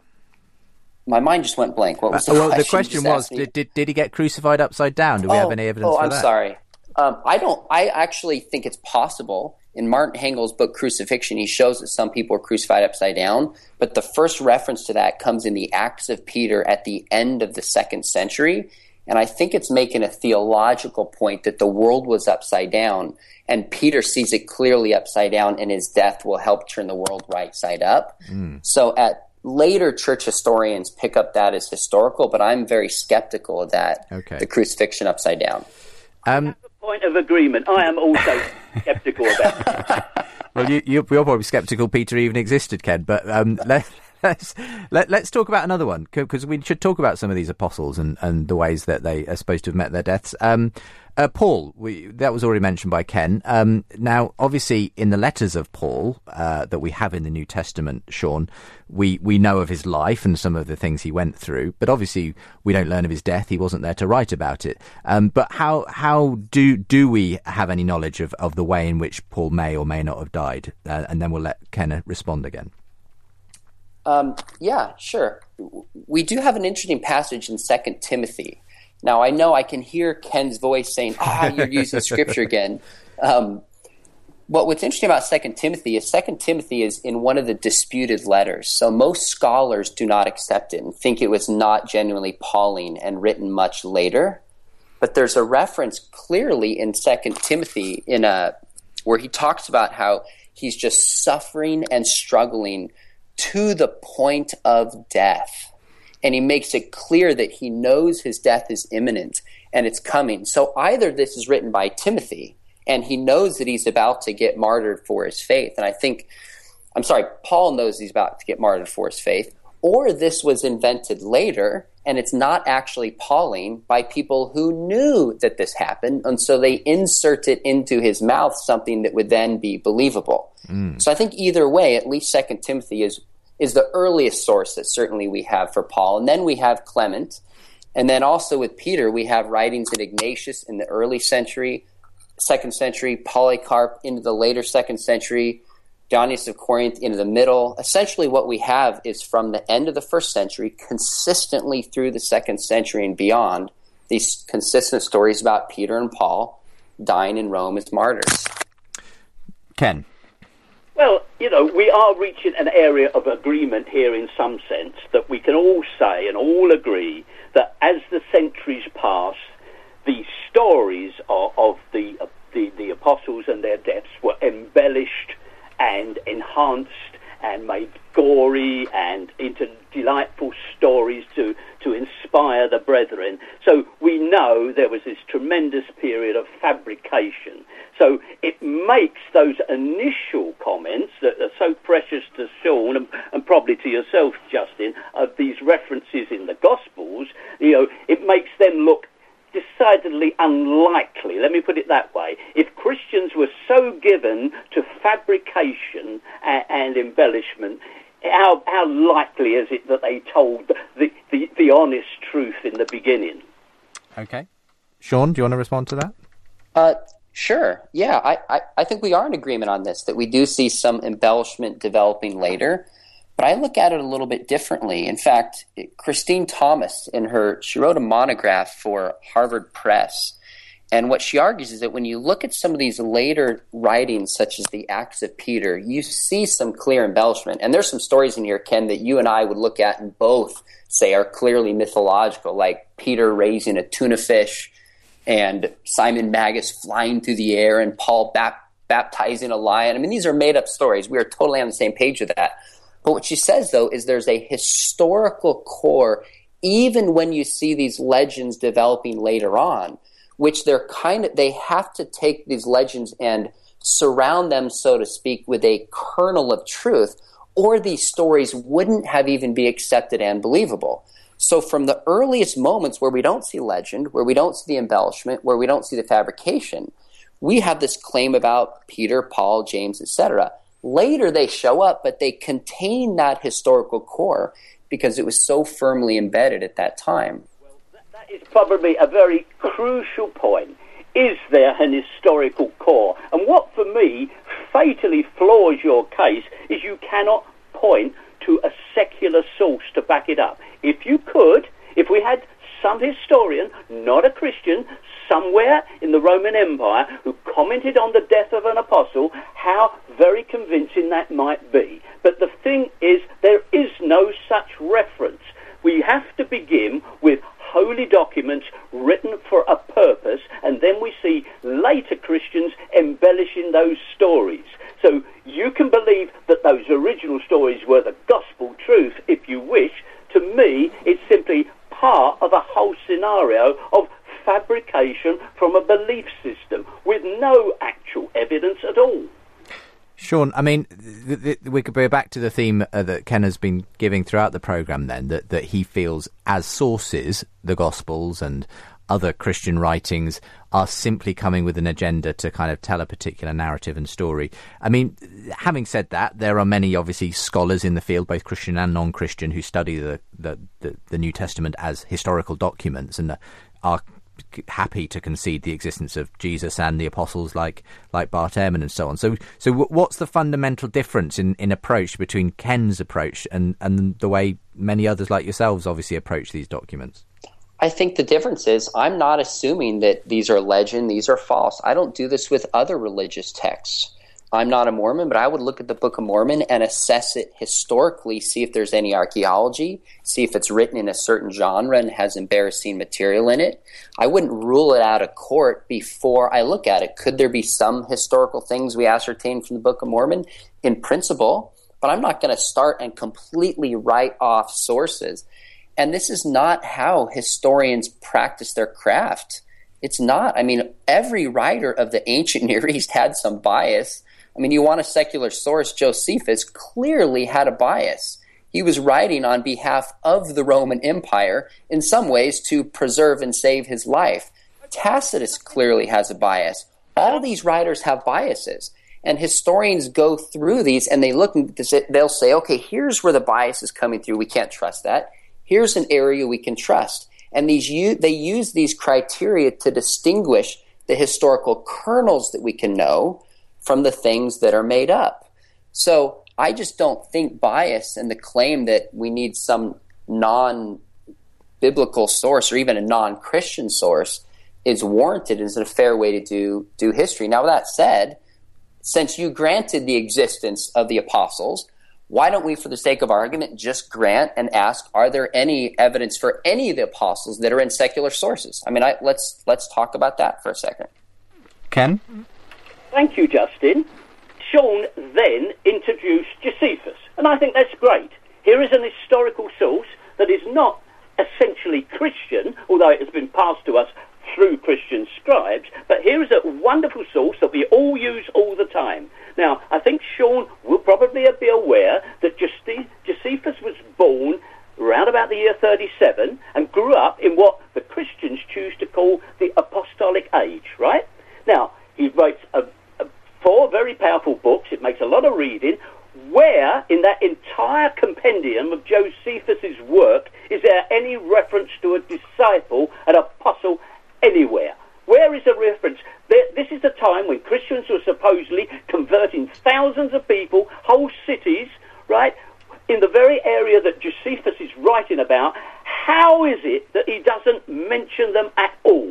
my mind just went blank. What was the uh, well, question? The question was, did, did did he get crucified upside down? Do we oh, have any evidence oh, for I'm that? I'm sorry. Um, I don't. I actually think it's possible. In Martin Hengel's book Crucifixion, he shows that some people were crucified upside down, but the first reference to that comes in the Acts of Peter at the end of the second century, and I think it's making a theological point that the world was upside down, and Peter sees it clearly upside down, and his death will help turn the world right side up. Mm. So at later church historians pick up that as historical, but I'm very skeptical of that, okay. The crucifixion upside down. Um, That's a point of agreement. I am also skeptical about that. Well, you, you're probably skeptical Peter even existed, Ken, but um, let, let's, let, let's talk about another one, because we should talk about some of these apostles and, and the ways that they are supposed to have met their deaths. Um, Uh, Paul, we, that was already mentioned by Ken. Um, now, obviously, in the letters of Paul uh, that we have in the New Testament, Sean, we, we know of his life and some of the things he went through, but obviously we don't learn of his death. He wasn't there to write about it. Um, but how how do do we have any knowledge of, of the way in which Paul may or may not have died? Uh, and then we'll let Ken respond again. Um, yeah, sure. We do have an interesting passage in Second Timothy. Now, I know I can hear Ken's voice saying, ah, you're using scripture again. Um, Well, what's interesting about Second Timothy is Second Timothy is in one of the disputed letters. So most scholars do not accept it and think it was not genuinely Pauline and written much later. But there's a reference clearly in Second Timothy in a where he talks about how he's just suffering and struggling to the point of death. And he makes it clear that he knows his death is imminent and it's coming. So either this is written by Timothy, and he knows that he's about to get martyred for his faith. And I think, I'm sorry, Paul knows he's about to get martyred for his faith. Or this was invented later, and it's not actually Pauline, by people who knew that this happened. And so they insert it into his mouth, something that would then be believable. Mm. So I think either way, at least Second Timothy is, is the earliest source that certainly we have for Paul. And then we have Clement. And then also with Peter, we have writings in Ignatius in the early century, second century, Polycarp into the later second century, Dionysius of Corinth into the middle. Essentially what we have is from the end of the first century, consistently through the second century and beyond, these consistent stories about Peter and Paul dying in Rome as martyrs. Ken? Well, you know, we are reaching an area of agreement here in some sense that we can all say and all agree that as the centuries pass, the stories of, of the, uh, the the apostles and their deaths were embellished and enhanced and made gory and into delightful stories to, to inspire the brethren. So we know there was this tremendous period of fabrication. So it makes those initial comments that are so precious to Sean and, and probably to yourself, Justin, of these references in the Gospels, you know, it makes them look decidedly unlikely, let me put it that way. If Christians were so given to fabrication and, and embellishment, how, how likely is it that they told the, the, the honest truth in the beginning? Okay. Sean, do you want to respond to that? Uh, sure. Yeah, I, I, I think we are in agreement on this, that we do see some embellishment developing later. But I look at it a little bit differently. In fact, Christine Thomas, in her, she wrote a monograph for Harvard Press. And what she argues is that when you look at some of these later writings, such as the Acts of Peter, you see some clear embellishment. And there's some stories in here, Ken, that you and I would look at and both say are clearly mythological, like Peter raising a tuna fish and Simon Magus flying through the air and Paul bap- baptizing a lion. I mean, these are made-up stories. We are totally on the same page with that. But what she says, though, is there's a historical core, even when you see these legends developing later on, which they're kind of, they have to take these legends and surround them, so to speak, with a kernel of truth, or these stories wouldn't have even be accepted and believable. So from the earliest moments where we don't see legend, where we don't see the embellishment, where we don't see the fabrication, we have this claim about Peter, Paul, James, et cetera. Later they show up, but they contain that historical core because it was so firmly embedded at that time. Well, that, that is probably a very crucial point. Is there an historical core? And what, for me, fatally flaws your case is you cannot point to a secular source to back it up. If you could, if we had some historian, not a Christian, somewhere in the Roman Empire who commented on the death of an apostle, how very convincing that might be. But the thing is, there is no such reference. We have to begin with holy documents written for a purpose, and then we see later Christians embellishing those stories. So you can believe that those original stories were the gospel truth if you wish. To me, it's simply part of a whole scenario of fabrication from a belief system with no actual evidence at all. Sean, I mean, th- th- we could go back to the theme uh, that Ken has been giving throughout the programme then, that, that he feels as sources, the Gospels and other Christian writings are simply coming with an agenda to kind of tell a particular narrative and story. I mean, having said that, there are many, obviously, scholars in the field, both Christian and non-Christian, who study the, the, the, the New Testament as historical documents and are happy to concede the existence of Jesus and the apostles like like Bart Ehrman and so on. So so what's the fundamental difference in, in approach between Ken's approach and, and the way many others like yourselves obviously approach these documents? I think the difference is I'm not assuming that these are legend, these are false. I don't do this with other religious texts. I'm not a Mormon, but I would look at the Book of Mormon and assess it historically, see if there's any archaeology, see if it's written in a certain genre and has embarrassing material in it. I wouldn't rule it out of court before I look at it. Could there be some historical things we ascertain from the Book of Mormon? In principle, but I'm not going to start and completely write off sources. And this is not how historians practice their craft. It's not. I mean, every writer of the ancient Near East had some bias. I mean, you want a secular source, Josephus clearly had a bias. He was writing on behalf of the Roman Empire, in some ways to preserve and save his life. Tacitus clearly has a bias. All these writers have biases. And historians go through these and they look and they'll say, okay, here's where the bias is coming through. We can't trust that. Here's an area we can trust. And these they use these criteria to distinguish the historical kernels that we can know from the things that are made up. So I just don't think bias and the claim that we need some non-biblical source or even a non-Christian source is warranted, is a fair way to do, do history. Now, with that said, since you granted the existence of the apostles, why don't we, for the sake of argument, just grant and ask, are there any evidence for any of the apostles that are in secular sources? I mean, I, let's let's talk about that for a second. Ken? Thank you, Justin. Sean then introduced Josephus, and I think that's great. Here is an historical source that is not essentially Christian, although it has been passed to us through Christian scribes, but here is a wonderful source that we all use all the time. Now, I think Sean will probably be aware that Josephus was born around about the year thirty-seven and grew up in what the Christians choose to call the apostolic age, right? Now, he writes a, a, four very powerful books. It makes a lot of reading. Where in that entire compendium of Josephus's work is there any reference to a disciple, an apostle, anywhere? Where is the reference? There, this is the time when Christians were supposedly converting thousands of people, whole cities, right, in the very area that Josephus is writing about. How is it that he doesn't mention them at all?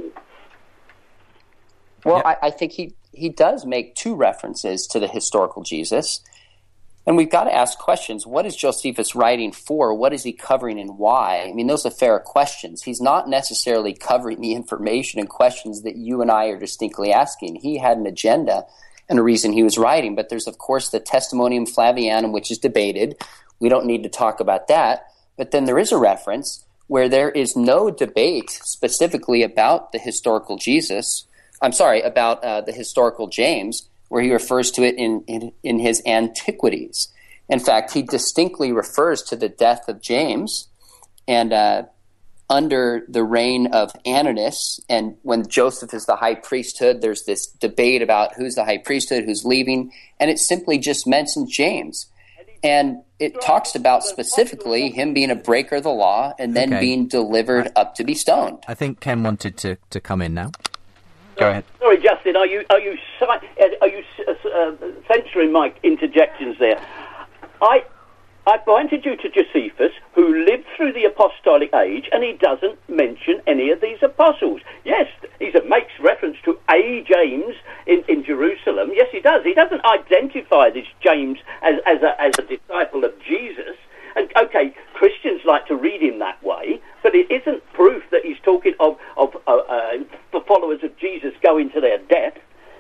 Well, yeah. I, I think he, he does make two references to the historical Jesus. And we've got to ask questions. What is Josephus writing for? What is he covering and why? I mean, those are fair questions. He's not necessarily covering the information and questions that you and I are distinctly asking. He had an agenda and a reason he was writing. But there's, of course, the Testimonium Flavianum, which is debated. We don't need to talk about that. But then there is a reference where there is no debate specifically about the historical Jesus. I'm sorry, about uh, the historical James, where he refers to it in, in, in his Antiquities. In fact, he distinctly refers to the death of James and uh, under the reign of Ananus, and when Joseph is the high priesthood, there's this debate about who's the high priesthood, who's leaving, and it simply just mentions James. And it talks about specifically him being a breaker of the law and then okay. being delivered up to be stoned. I think Ken wanted to, to come in now. Go ahead. Sorry, Justin. Are you are you are you uh, censoring my interjections there? I I pointed you to Josephus, who lived through the apostolic age, and he doesn't mention any of these apostles. Yes, he makes reference to a James in, in Jerusalem. Yes, he does. He doesn't identify this James as as a, as a disciple of Jesus. And okay, Christians like to read him that way, but it isn't proof that he's talking of of uh, uh, the followers of Jesus going to their death.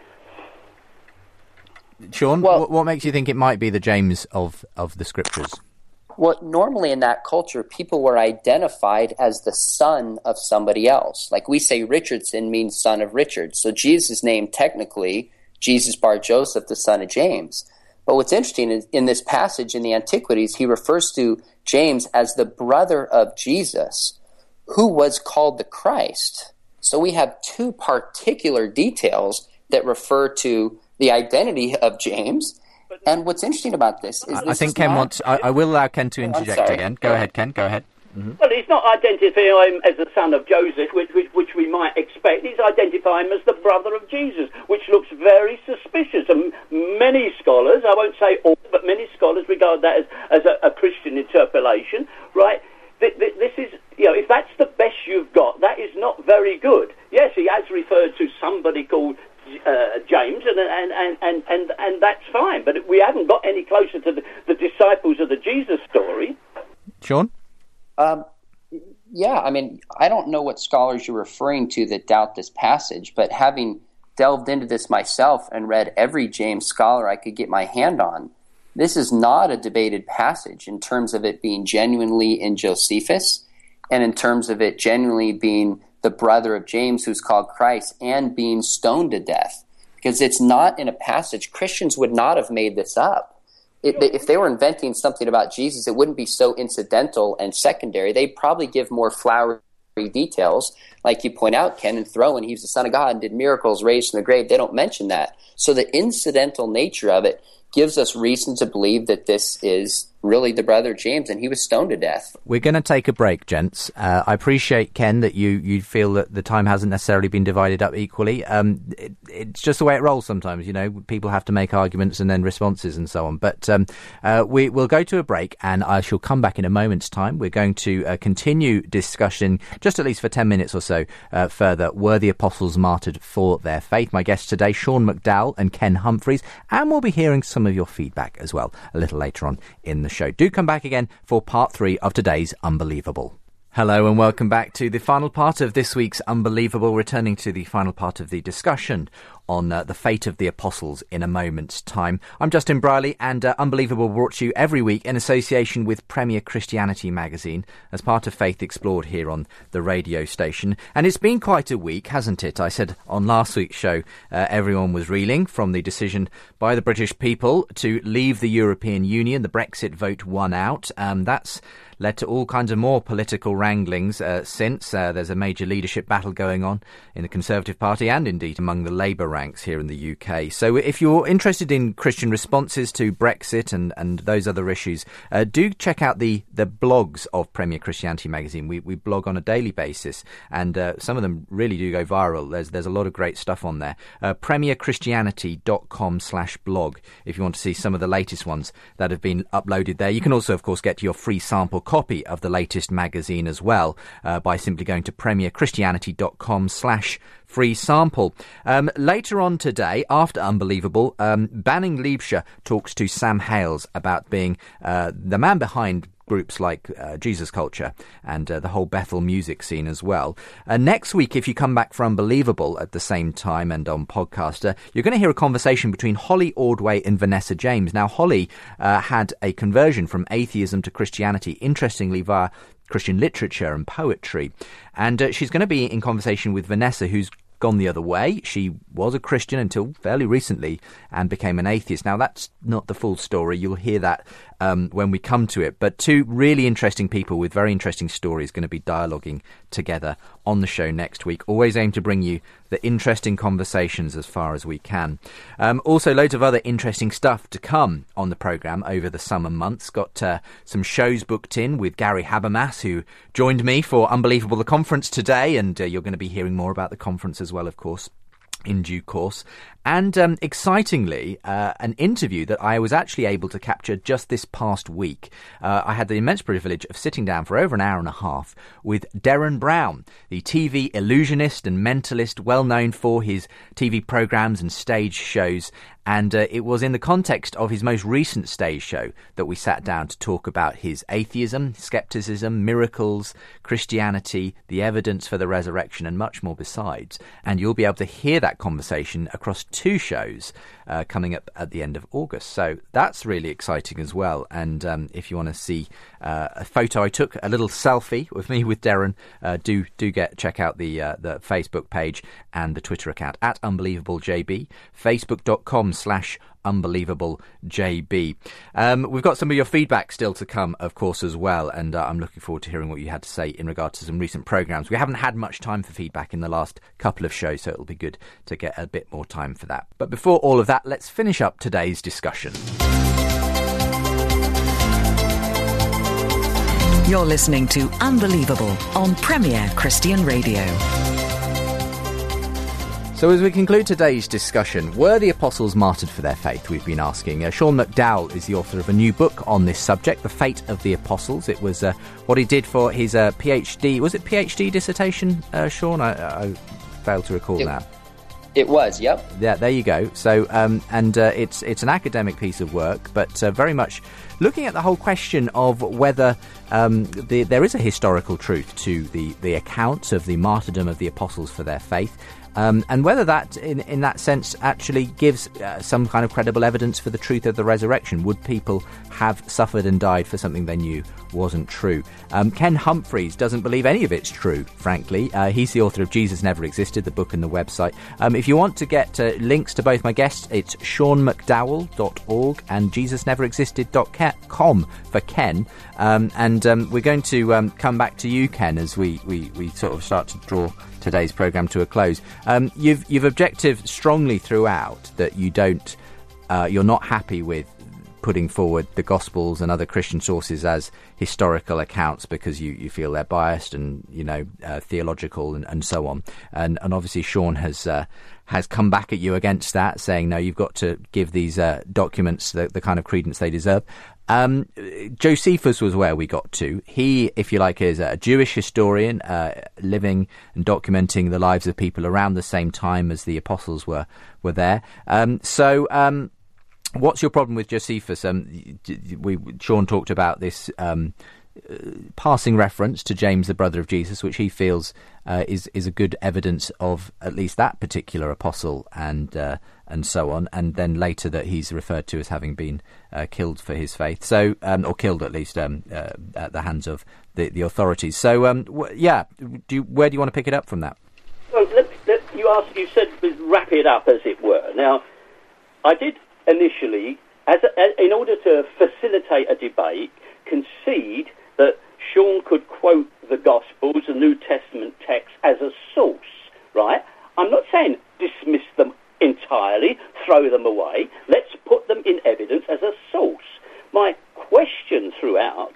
Sean, well, what, what makes you think it might be the James of, of the Scriptures? Well, normally in that culture, people were identified as the son of somebody else. Like we say Richardson means son of Richard. So Jesus' name technically, Jesus bar Joseph, the son of James. But what's interesting is in this passage in the Antiquities, he refers to James as the brother of Jesus, who was called the Christ. So we have two particular details that refer to the identity of James. And what's interesting about this is this I think is Ken not, wants... I, I will allow Ken to interject again. Go ahead, Ken. Go ahead. Mm-hmm. Well, he's not identifying him as the son of Joseph, which, which, which we might expect. He's identifying him as the brother of Jesus, which looks very suspicious. And many scholars, I won't say all, but many scholars regard that as, as a, a Christian interpolation, right? Th- th- this is, you know, if that's the best you've got, that is not very good. Yes, he has referred to somebody called uh, James, and, and, and, and, and, and that's fine. but we haven't got any closer to the, the disciples of the Jesus story. Sean? Um, yeah, I mean, I don't know what scholars you're referring to that doubt this passage, but having delved into this myself and read every James scholar I could get my hand on, this is not a debated passage in terms of it being genuinely in Josephus and in terms of it genuinely being the brother of James who's called Christ and being stoned to death. Because it's not in a passage. Christians would not have made this up. It, if they were inventing something about Jesus, it wouldn't be so incidental and secondary. They'd probably give more flowery details, like you point out, Ken, and throw in he was the Son of God and did miracles, raised from the grave. They don't mention that. So the incidental nature of it gives us reason to believe that this is really the brother of James, and he was stoned to death. We're going to take a break, gents. Uh, I appreciate, Ken, that you, you feel that the time hasn't necessarily been divided up equally. Um, it, it's just the way it rolls sometimes, you know. People have to make arguments and then responses and so on. But um, uh, we, we'll go to a break, and I shall come back in a moment's time. We're going to uh, continue discussion, just at least for ten minutes or so uh, further. Were the apostles martyred for their faith? My guests today, Sean McDowell and Ken Humphreys, and we'll be hearing some of your feedback as well a little later on in the show. Do come back again for part three of today's Unbelievable. Hello and welcome back to the final part of this week's Unbelievable, returning to the final part of the discussion on uh, the fate of the apostles in a moment's time. I'm Justin Brierley, and uh, Unbelievable brought to you every week in association with Premier Christianity magazine as part of Faith Explored here on the radio station. And it's been quite a week, hasn't it? I said on last week's show uh, everyone was reeling from the decision by the British people to leave the European Union. The Brexit vote won out. Um, that's led to all kinds of more political wranglings uh, since. Uh, there's a major leadership battle going on in the Conservative Party and indeed among the Labour ranks here in the U K. So if you're interested in Christian responses to Brexit and, and those other issues, uh, do check out the, the blogs of Premier Christianity magazine. We, we blog on a daily basis, and uh, some of them really do go viral. There's there's a lot of great stuff on there. Uh, premierchristianity.com slash blog if you want to see some of the latest ones that have been uploaded there. You can also, of course, get your free sample copy of the latest magazine as well uh, by simply going to premierchristianity.com slash free sample. Um, later on today, after Unbelievable, um, Banning Liebscher talks to Sam Hales about being uh, the man behind groups like uh, Jesus Culture and uh, the whole Bethel music scene as well. Uh, next week, if you come back for Unbelievable at the same time and on Podcaster, you're going to hear a conversation between Holly Ordway and Vanessa James. Now, Holly uh, had a conversion from atheism to Christianity, interestingly via Christian literature and poetry. And uh, she's going to be in conversation with Vanessa, who's gone the other way. She was a Christian until fairly recently and became an atheist. Now, that's not the full story. You'll hear that um, when we come to it. But two really interesting people with very interesting stories going to be dialoguing together on the show next week. Always aim to bring you the interesting conversations as far as we can. Um, also, loads of other interesting stuff to come on the programme over the summer months. Got uh, some shows booked in with Gary Habermas, who joined me for Unbelievable, the conference today, and uh, you're going to be hearing more about the conference as well, of course, in due course. And um, excitingly, uh, an interview that I was actually able to capture just this past week. Uh, I had the immense privilege of sitting down for over an hour and a half with Derren Brown, the T V illusionist and mentalist, well known for his T V programmes and stage shows. And uh, it was in the context of his most recent stage show that we sat down to talk about his atheism, skepticism, miracles, Christianity, the evidence for the resurrection, and much more besides. And you'll be able to hear that conversation across two shows uh, coming up at the end of August. So that's really exciting as well. And um, if you want to see uh, a photo I took, a little selfie with me with Derren, uh, do do get check out the uh, the Facebook page and the Twitter account at UnbelievableJB, facebook.com slash UnbelievableJB. Um, we've got some of your feedback still to come, of course, as well, and uh, I'm looking forward to hearing what you had to say in regard to some recent programmes. We haven't had much time for feedback in the last couple of shows, so it'll be good to get a bit more time for that. But before all of that, let's finish up today's discussion. You're listening to Unbelievable on Premier Christian Radio. So as we conclude today's discussion, were the apostles martyred for their faith? We've been asking. Uh, Sean McDowell is the author of a new book on this subject, The Fate of the Apostles. It was uh, what he did for his uh, PhD. Was it PhD dissertation, uh, Sean? I, I failed to recall it, now. It was, yep. Yeah, there you go. So, um, and uh, it's it's an academic piece of work, but uh, very much looking at the whole question of whether um, the, there is a historical truth to the, the accounts of the martyrdom of the apostles for their faith. Um, and whether that, in, in that sense, actually gives uh, some kind of credible evidence for the truth of the resurrection. Would people have suffered and died for something they knew wasn't true? Um, Ken Humphreys doesn't believe any of it's true, frankly. Uh, he's the author of Jesus Never Existed, the book and the website. Um, if you want to get uh, links to both my guests, it's sean mcdowell dot org and jesus never existed dot com for Ken. Um, and um, we're going to um, come back to you, Ken, as we, we, we sort of start to draw today's programme to a close. Um, you've you've objected strongly throughout that you don't, uh, you're not happy with putting forward the Gospels and other Christian sources as historical accounts because you, you feel they're biased and, you know, uh, theological and, and so on. And, and obviously Sean has uh, has come back at you against that, saying, no, you've got to give these uh, documents the, the kind of credence they deserve. Um, Josephus was where we got to. He, if you like, is a Jewish historian, uh, living and documenting the lives of people around the same time as the apostles were, were there. Um, so, um, what's your problem with Josephus? Um, we, Sean talked about this um, uh, passing reference to James, the brother of Jesus, which he feels uh, is is a good evidence of at least that particular apostle, and uh, and so on. And then later that he's referred to as having been uh, killed for his faith, so um, or killed at least um, uh, at the hands of the, the authorities. So um, w- yeah, do you, where do you want to pick it up from that? Well, let, let, you asked, you said wrap it up, as it were. Now, I did initially, as, a, as in order to facilitate a debate, concede that Sean could quote the Gospels, the New Testament text, as a source, right? I'm not saying dismiss them entirely, throw them away. Let's put them in evidence as a source. My question throughout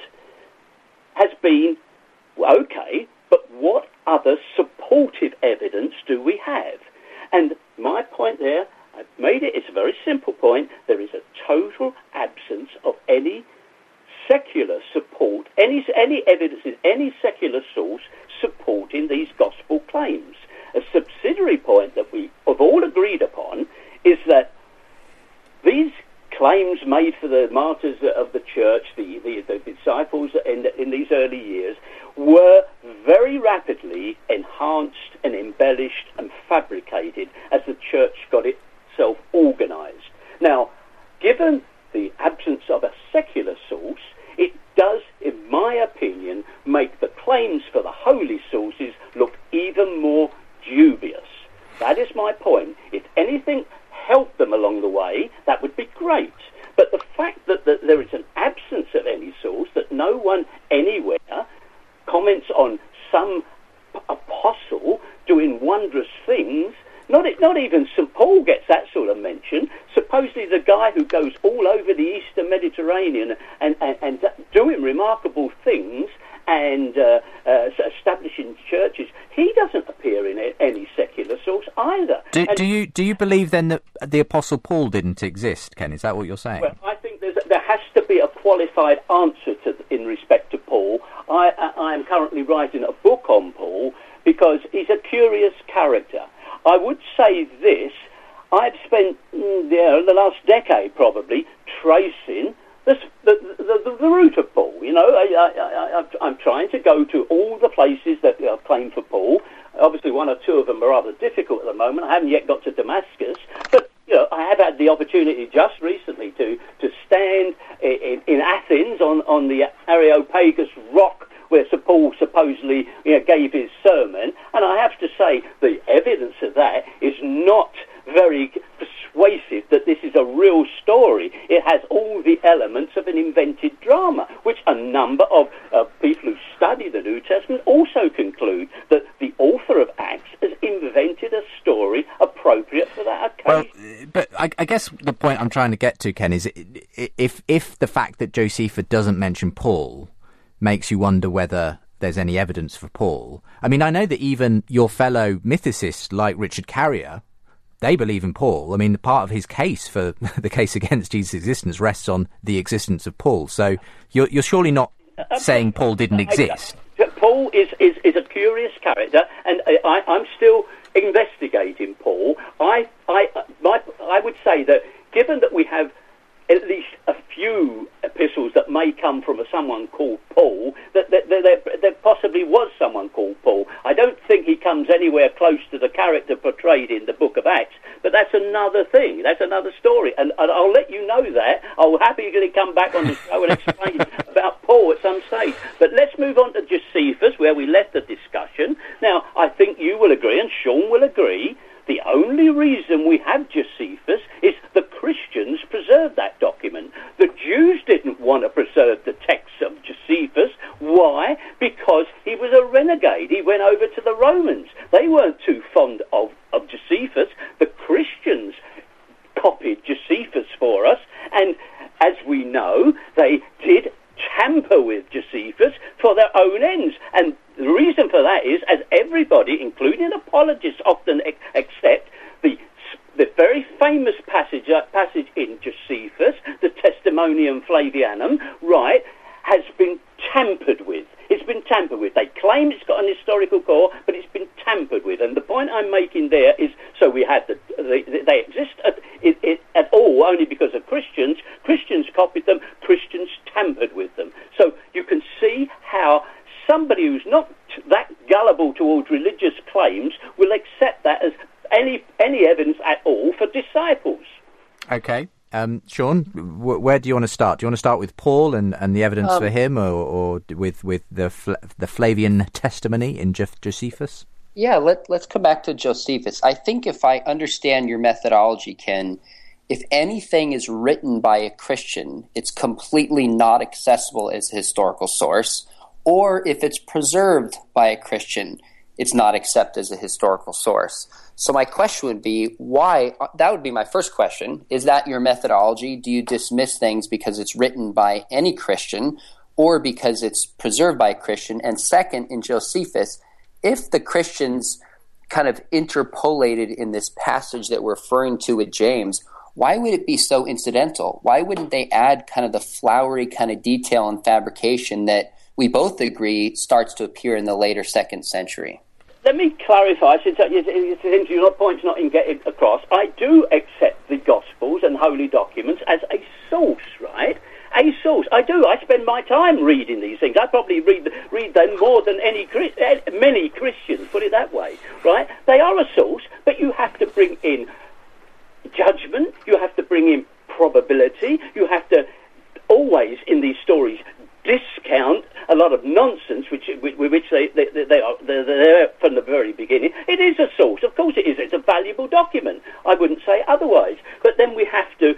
has been, well, okay, but what other supportive evidence do we have? And my point there, I've made it, it's a very simple point, there is a total absence of any secular support, any any evidence in any secular source supporting these gospel claims. A subsidiary point that we have all agreed upon is that these claims made for the martyrs of the church, the, the, the disciples in, the, in these early years, were very rapidly enhanced and embellished and fabricated as the church got itself organised. Now, given the absence of a secular source, it does, in my opinion, make the claims for the holy sources look even more dubious. That is my point. If anything helped them along the way, that would be great. But the fact that, that there is an absence of any source, that no one anywhere comments on some apostle doing wondrous things, not not even Saint Paul gets that sort of mention. Supposedly the guy who goes all over the Eastern Mediterranean and, and, and doing remarkable things and uh, uh, establishing churches, he doesn't appear in any secular source either. Do, and, do you do you believe then that the Apostle Paul didn't exist, Ken? Is that what you're saying? Well, I think there's a, there has to be a qualified answer to in respect to Paul. I, I, I am currently writing a book on Paul because he's a curious character. I would say this, I've spent mm, yeah, the last decade probably tracing the, the, the, the route of Paul. You know, I, I, I, I'm trying to go to all the places that are claimed for Paul. Obviously one or two of them are rather difficult at the moment. I haven't yet got to Damascus, but you know, I have had the opportunity just recently to, to stand in, in Athens on, on the Areopagus rock where Sir Paul supposedly you know, gave his sermon, and I have to say the evidence of that is not very persuasive that this is a real story. It has all the elements of an invented drama, which a number of uh, people who study the New Testament also conclude that the author of Acts has invented a story appropriate for that occasion. Well, but I, I guess the point I'm trying to get to, Ken, is if if the fact that Josephus doesn't mention Paul makes you wonder whether there's any evidence for Paul. I mean, I know that even your fellow mythicists like Richard Carrier, they believe in Paul. I mean, part of his case for the case against Jesus' existence rests on the existence of Paul. So you're, you're surely not saying Paul didn't exist. Paul is, is, is a curious character, and I, I'm still investigating Paul. I, I, my, I would say that given that we have at least a few epistles that may come from someone called Paul, that, that, that there, there possibly was someone called Paul. I don't think he comes anywhere close to the character portrayed in the book of Acts, but that's another thing. That's another story, and, and I'll let you know that. I'll happily come back on the show and explain about Paul at some stage. But let's move on to Josephus, where we left the discussion. Now, I think you will agree, and Sean will agree, the only reason we have Josephus is the Christians preserved that document. The Jews didn't want to preserve the text of Josephus. Why? Because he was a renegade. He went over to the Romans. They weren't too fond of, of Josephus. The Christians copied Josephus for us, and as we know, they did tamper with Josephus for their own ends. And the reason for that is, as everybody, including apologists, often ex- accept, the the very famous passage uh, passage in Josephus, the Testimonium Flavianum, right, has been tampered with. It's been tampered with. They claim it's got an historical core, but it's been tampered with. And the point I'm making there is, so we had the, the they exist at, it, it, at all only because of Christians. Christians copied them. Christians tampered with them. So you can see how somebody who's not that gullible towards religious claims will accept that as any any evidence at all for disciples. Okay. Um, Sean, w- where do you want to start? Do you want to start with Paul and, and the evidence um, for him, or, or with with the Fla- the Flavian testimony in Jef- Josephus? Yeah, let, let's come back to Josephus. I think if I understand your methodology, Ken, if anything is written by a Christian, it's completely not accessible as a historical source, or if it's preserved by a Christian, it's not accepted as a historical source. So my question would be, why? That would be my first question. Is that your methodology? Do you dismiss things because it's written by any Christian or because it's preserved by a Christian? And second, in Josephus, if the Christians kind of interpolated in this passage that we're referring to with James, why would it be so incidental? Why wouldn't they add kind of the flowery kind of detail and fabrication that we both agree starts to appear in the later second century? Let me clarify, since your point's not in getting across, I do accept the Gospels and holy documents as a source, right? A source. I do. I spend my time reading these things. I probably read read them more than any many Christians, put it that way, right? They are a source, but you have to bring in judgment, you have to bring in probability, you have to always, in these stories, discount a lot of nonsense which with which they, they, they are they're there from the very beginning. It is a source, of course it is. It's a valuable document. I wouldn't say otherwise. But then we have to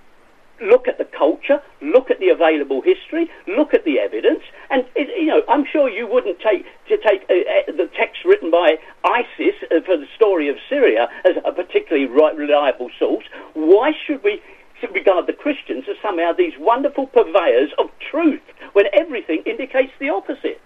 look at the culture, look at the available history, look at the evidence, and it, you know, I'm sure you wouldn't take to take uh, uh, the text written by ISIS uh, for the story of Syria as a particularly right, reliable source. Why should we regard the Christians as somehow these wonderful purveyors of truth when everything indicates the opposite?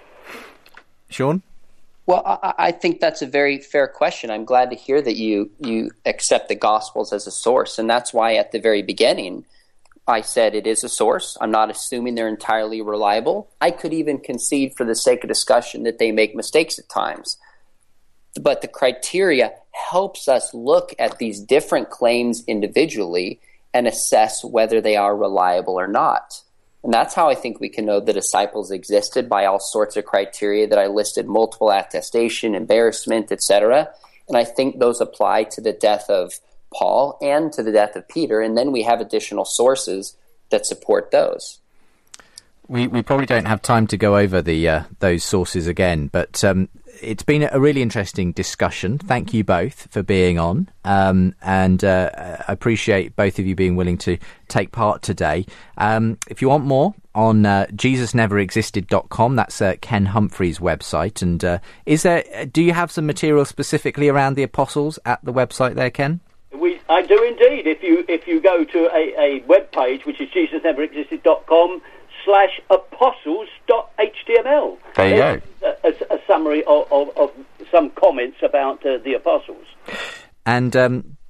Sean? Well, I, I think that's a very fair question. I'm glad to hear that you, you accept the Gospels as a source, and that's why at the very beginning I said it is a source. I'm not assuming they're entirely reliable. I could even concede for the sake of discussion that they make mistakes at times. But the criteria helps us look at these different claims individually and assess whether they are reliable or not. And that's how I think we can know the disciples existed, by all sorts of criteria that I listed: multiple attestation, embarrassment, et cetera. And I think those apply to the death of Paul and to the death of Peter. And then we have additional sources that support those. We we probably don't have time to go over the uh, those sources again, but um, it's been a really interesting discussion. Thank you both for being on, um, and uh, I appreciate both of you being willing to take part today. Um, if you want more on uh, Jesus Never Existed dot com, that's uh, Ken Humphrey's website. And uh, is there? Do you have some material specifically around the apostles at the website there, Ken? We, I do indeed. If you if you go to a, a web page, which is Jesus Never Existed dot com slash apostles dot H T M L. There you go. A, a, a summary of, of, of some comments about uh, the apostles. And um,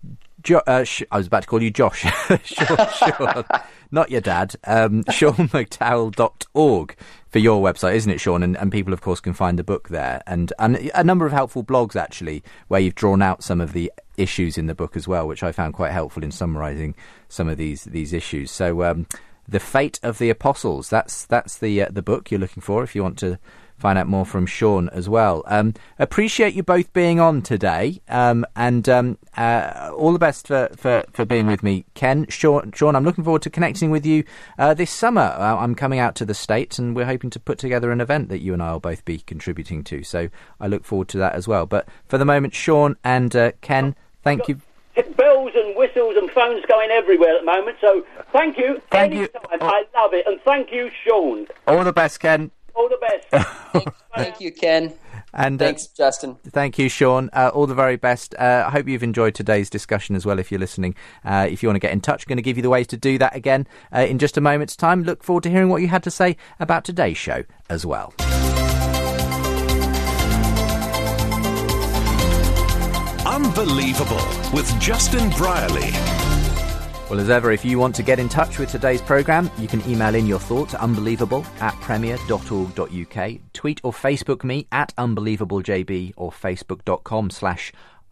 Jo- uh, Sh- I was about to call you Josh. Sean, Sean, not your dad. Um, Sean McDowell dot org for your website, isn't it, Sean? And, and people, of course, can find the book there. And, and a number of helpful blogs, actually, where you've drawn out some of the issues in the book as well, which I found quite helpful in summarising some of these these issues. So um, The Fate of the Apostles, that's that's the uh, the book you're looking for if you want to find out more from Sean as well. Um, appreciate you both being on today, um, and um, uh, all the best for, for, for being with me, Ken. Sean, Sean, I'm looking forward to connecting with you uh, this summer. Uh, I'm coming out to the States, and we're hoping to put together an event that you and I will both be contributing to, so I look forward to that as well. But for the moment, Sean and uh, Ken, thank you. Bells and whistles and phones going everywhere at the moment, so thank you. Thank you. Anytime. I love it, and thank you, Sean. All the best, Ken. All the best. Thank, thank you, Ken. And uh, thanks, Justin. Thank you, Sean. Uh, all the very best. Uh, I hope you've enjoyed today's discussion as well, if you're listening. Uh, if you want to get in touch, I'm going to give you the ways to do that again uh, in just a moment's time. Look forward to hearing what you had to say about today's show as well. Unbelievable with Justin Brierley. Well, as ever, if you want to get in touch with today's programme, you can email in your thoughts at unbelievable at premier dot org dot uk. Tweet or Facebook me at unbelievablejb or facebook.com slash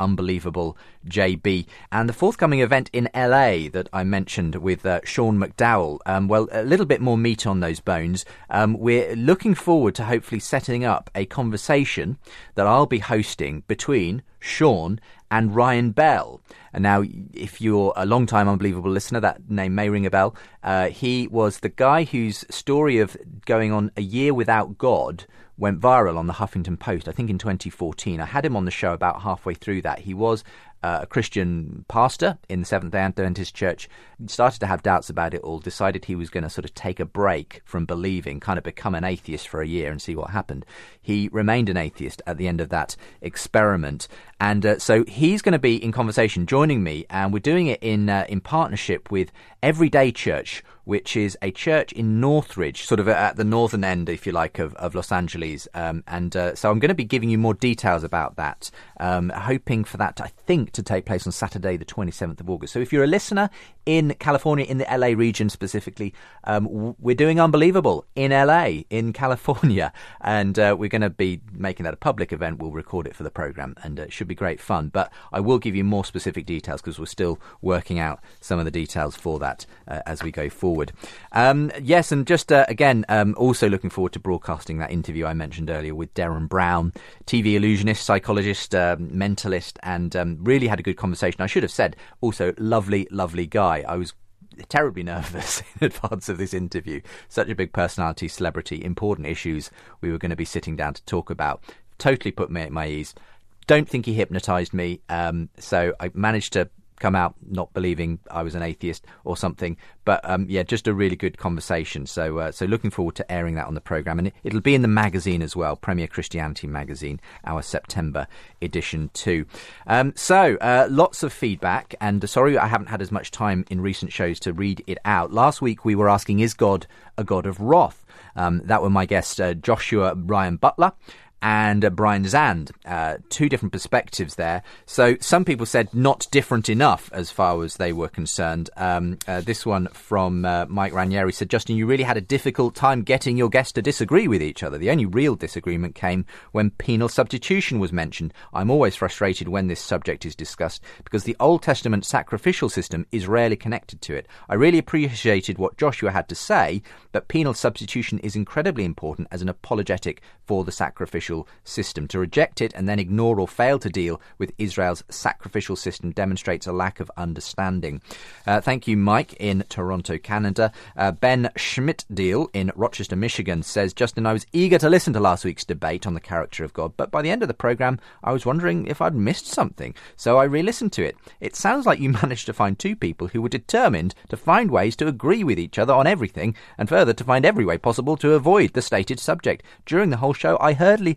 unbelievablejb. And the forthcoming event in L A that I mentioned with uh, Sean McDowell, um, well, a little bit more meat on those bones. Um, we're looking forward to hopefully setting up a conversation that I'll be hosting between Sean and Ryan Bell. And now, if you're a long-time Unbelievable listener, that name may ring a bell. Uh, he was the guy whose story of going on a year without God went viral on the Huffington Post, I think in twenty fourteen. I had him on the show about halfway through that. He was uh, a Christian pastor in the Seventh-day Adventist Church. He started to have doubts about it all, decided he was going to sort of take a break from believing, kind of become an atheist for a year and see what happened. He remained an atheist at the end of that experiment. And uh, so he's going to be in conversation, joining me, and we're doing it in uh, in partnership with Everyday Church, which is a church in Northridge, sort of at the northern end, if you like, of, of Los Angeles. Um, and uh, so I'm going to be giving you more details about that, um, hoping for that, I think, to take place on Saturday, the twenty-seventh of August. So if you're a listener in California, in the L A region specifically, um, w- we're doing Unbelievable in L A, in California. And uh, we're going to be making that a public event. We'll record it for the programme, and uh, it should be great fun. But I will give you more specific details because we're still working out some of the details for that uh, as we go forward. Um, yes, and just uh, again, um, also looking forward to broadcasting that interview I mentioned earlier with Darren Brown, T V illusionist, psychologist, uh, mentalist, and um, really had a good conversation. I should have said also lovely, lovely guy. I was terribly nervous in advance of this interview. Such a big personality, celebrity, important issues we were going to be sitting down to talk about. Totally put me at my ease. Don't think he hypnotised me. Um, so I managed to come out not believing I was an atheist or something. But um, yeah, just a really good conversation. So uh, so looking forward to airing that on the programme. And it, it'll be in the magazine as well, Premier Christianity magazine, our September edition too. Um, so uh, lots of feedback. And sorry I haven't had as much time in recent shows to read it out. Last week we were asking, is God a God of wrath? Um, that were my guests, uh, Joshua Ryan Butler and uh, Brian Zand, uh, two different perspectives there. So some people said not different enough as far as they were concerned. Um, uh, this one from uh, Mike Ranieri said, Justin, you really had a difficult time getting your guests to disagree with each other. The only real disagreement came when penal substitution was mentioned. I'm always frustrated when this subject is discussed because the Old Testament sacrificial system is rarely connected to it. I really appreciated what Joshua had to say, but penal substitution is incredibly important as an apologetic for the sacrificial system. To reject it and then ignore or fail to deal with Israel's sacrificial system demonstrates a lack of understanding. Uh, thank you, Mike, in Toronto, Canada. Uh, Ben Schmidt-Deal in Rochester, Michigan says, Justin, I was eager to listen to last week's debate on the character of God, but by the end of the programme, I was wondering if I'd missed something, so I re-listened to it. It sounds like you managed to find two people who were determined to find ways to agree with each other on everything, and further to find every way possible to avoid the stated subject. During the whole show, I hardly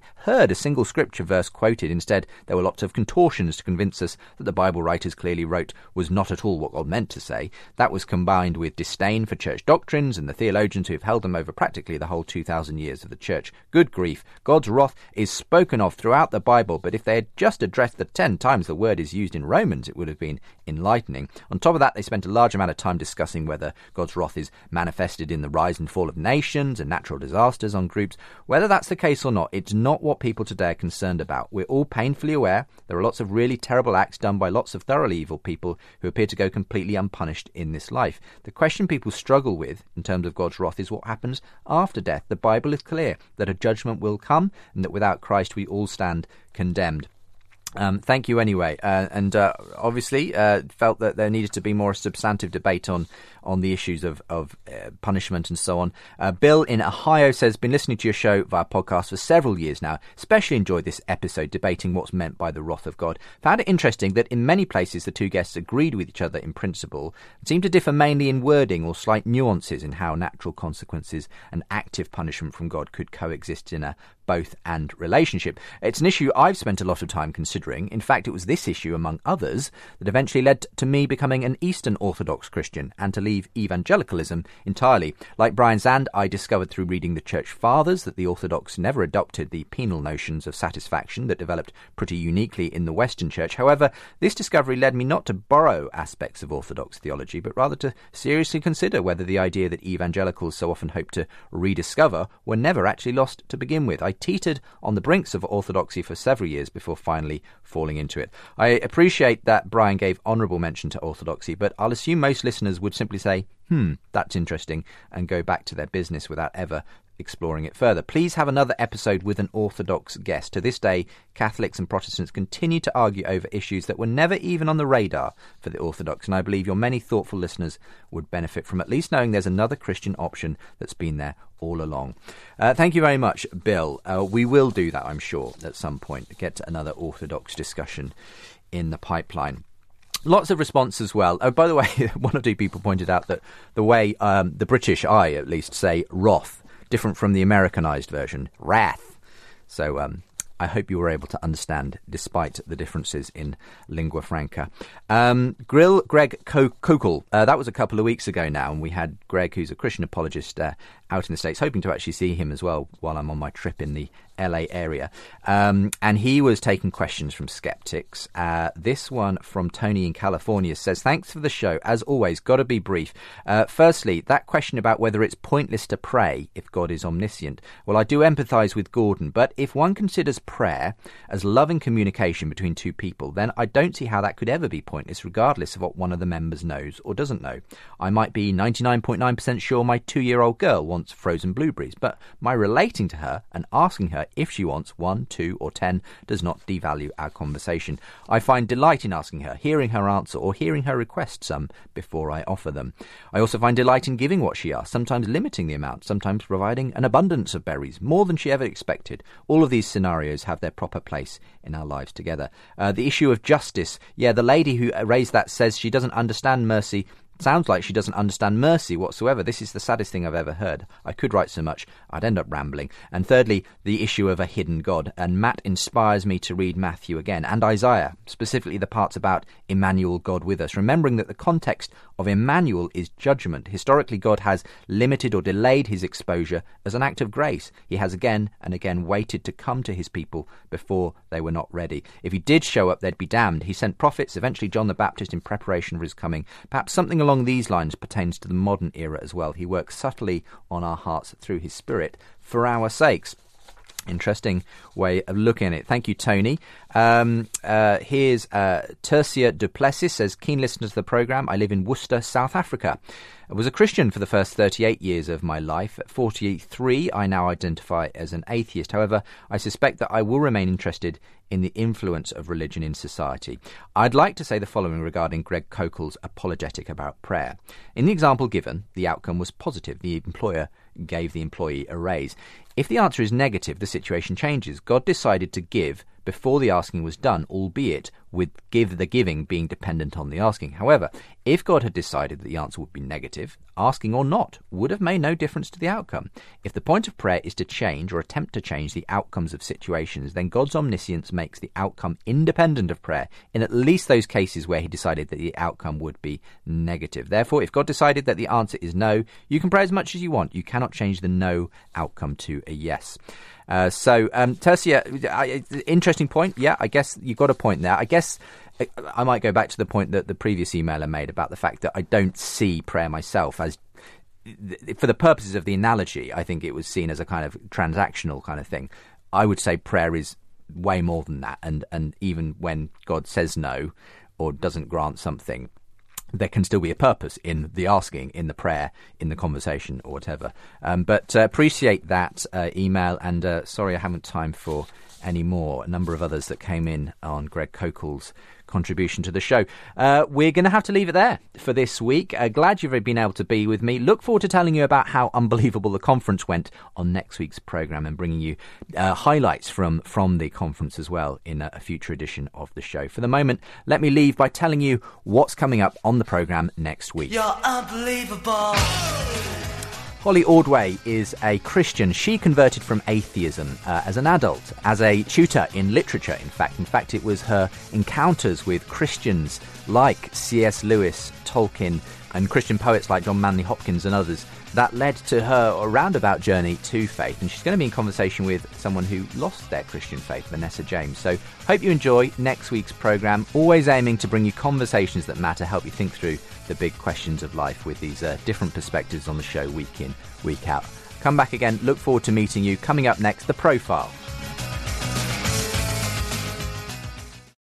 heard a single scripture verse quoted. Instead, there were lots of contortions to convince us that the Bible writers clearly wrote was not at all what God meant to say. That was combined with disdain for church doctrines and the theologians who have held them over practically the whole two thousand years of the church. Good grief, God's wrath is spoken of throughout the Bible, but if they had just addressed the ten times the word is used in Romans, it would have been enlightening. On top of that, they spent a large amount of time discussing whether God's wrath is manifested in the rise and fall of nations and natural disasters on groups. Whether that's the case or not, it's not what people today are concerned about. We're all painfully aware there are lots of really terrible acts done by lots of thoroughly evil people who appear to go completely unpunished in this life. The question people struggle with in terms of God's wrath is what happens after death. The Bible is clear that a judgment will come and that without Christ we all stand condemned. Um, thank you anyway, uh, and uh, obviously uh, felt that there needed to be more substantive debate on on the issues of, of uh, punishment and so on. Uh, Bill in Ohio says, been listening to your show via podcast for several years now, especially enjoyed this episode debating what's meant by the wrath of God. Found it interesting that in many places the two guests agreed with each other in principle, seemed to differ mainly in wording or slight nuances in how natural consequences and active punishment from God could coexist in a both and relationship. It's an issue I've spent a lot of time considering. In fact, it was this issue, among others, that eventually led to me becoming an Eastern Orthodox Christian and to leave evangelicalism entirely. Like Brian Zand, I discovered through reading the Church Fathers that the Orthodox never adopted the penal notions of satisfaction that developed pretty uniquely in the Western Church. However, this discovery led me not to borrow aspects of Orthodox theology, but rather to seriously consider whether the idea that evangelicals so often hope to rediscover were never actually lost to begin with. I teetered on the brinks of orthodoxy for several years before finally falling into it. I appreciate that Brian gave honourable mention to orthodoxy, but I'll assume most listeners would simply say, hmm, that's interesting, and go back to their business without ever exploring it further. Please have another episode with an Orthodox guest. To this day, Catholics and Protestants continue to argue over issues that were never even on the radar for the Orthodox, and I believe your many thoughtful listeners would benefit from at least knowing there's another Christian option that's been there all along. Uh, thank you very much, Bill. Uh, we will do that, I'm sure, at some point, get to another Orthodox discussion in the pipeline. Lots of response as well. Oh, by the way, one or two people pointed out that the way um, the British, I at least, say wrath, different from the Americanized version, wrath. So um, I hope you were able to understand, despite the differences in lingua franca. Um, Grill Greg Kokel, uh, that was a couple of weeks ago now, and we had Greg, who's a Christian apologist, uh, out in the States, hoping to actually see him as well while I'm on my trip in the L A area. Um, and he was taking questions from skeptics. Uh, this one from Tony in California says, thanks for the show. As always, got to be brief. Uh, firstly, that question about whether it's pointless to pray if God is omniscient. Well, I do empathise with Gordon, but if one considers prayer as loving communication between two people, then I don't see how that could ever be pointless, regardless of what one of the members knows or doesn't know. I might be ninety-nine point nine percent sure my two-year-old girl wants frozen blueberries, but my relating to her and asking her if she wants one, two, or ten does not devalue our conversation. I find delight in asking her, hearing her answer, or hearing her request some before I offer them. I also find delight in giving what she asks, sometimes limiting the amount, sometimes providing an abundance of berries, more than she ever expected. All of these scenarios have their proper place in our lives together. Uh, the issue of justice. Yeah, the lady who raised that says she doesn't understand mercy. Sounds like she doesn't understand mercy whatsoever. This is the saddest thing I've ever heard. I could write so much, I'd end up rambling. And thirdly, the issue of a hidden God. And Matt inspires me to read Matthew again, and Isaiah, specifically the parts about Emmanuel, God with us, remembering that the context of Emmanuel is judgment. Historically, God has limited or delayed his exposure as an act of grace. He has again and again waited to come to his people before they were not ready. If he did show up, they'd be damned. He sent prophets, eventually John the Baptist, in preparation for his coming. Perhaps something along these lines pertains to the modern era as well. He works subtly on our hearts through his Spirit for our sakes. Interesting way of looking at it. Thank you, Tony. Um, uh, here's uh, Tercia Duplessis, says, keen listener to the programme. I live in Worcester, South Africa. I was a Christian for the first thirty-eight years of my life. At forty-three, I now identify as an atheist. However, I suspect that I will remain interested in the influence of religion in society. I'd like to say the following regarding Greg Kokel's apologetic about prayer. In the example given, the outcome was positive. The employer gave the employee a raise. If the answer is negative, the situation changes. God decided to give before the asking was done, albeit with give the giving being dependent on the asking. However, if God had decided that the answer would be negative, asking or not would have made no difference to the outcome. If the point of prayer is to change or attempt to change the outcomes of situations, then God's omniscience makes the outcome independent of prayer in at least those cases where he decided that the outcome would be negative. Therefore, if God decided that the answer is no, you can pray as much as you want. You cannot change the no outcome to a yes. Uh, so, um, Tercia, interesting point. Yeah, I guess you've got a point there. I guess I might go back to the point that the previous emailer made about the fact that I don't see prayer myself as, for the purposes of the analogy, I think it was seen as a kind of transactional kind of thing. I would say prayer is way more than that. And, and even when God says no or doesn't grant something, there can still be a purpose in the asking, in the prayer, in the conversation or whatever. Um, but uh, appreciate that uh, email, and uh, sorry I haven't time for any more. A number of others that came in on Greg Kokel's contribution to the show. Uh, we're going to have to leave it there for this week. Uh, glad you've been able to be with me. Look forward to telling you about how unbelievable the conference went on next week's programme and bringing you uh, highlights from, from the conference as well in a, a future edition of the show. For the moment, let me leave by telling you what's coming up on the programme next week. You're unbelievable. Holly Ordway is a Christian. She converted from atheism uh, as an adult, as a tutor in literature, in fact. In fact, it was her encounters with Christians like C S Lewis, Tolkien, and Christian poets like John Manley Hopkins and others that led to her roundabout journey to faith. And she's going to be in conversation with someone who lost their Christian faith, Vanessa James. So hope you enjoy next week's programme, always aiming to bring you conversations that matter, help you think through the big questions of life with these uh, different perspectives on the show week in, week out. Come back again. Look forward to meeting you. Coming up next, The Profile.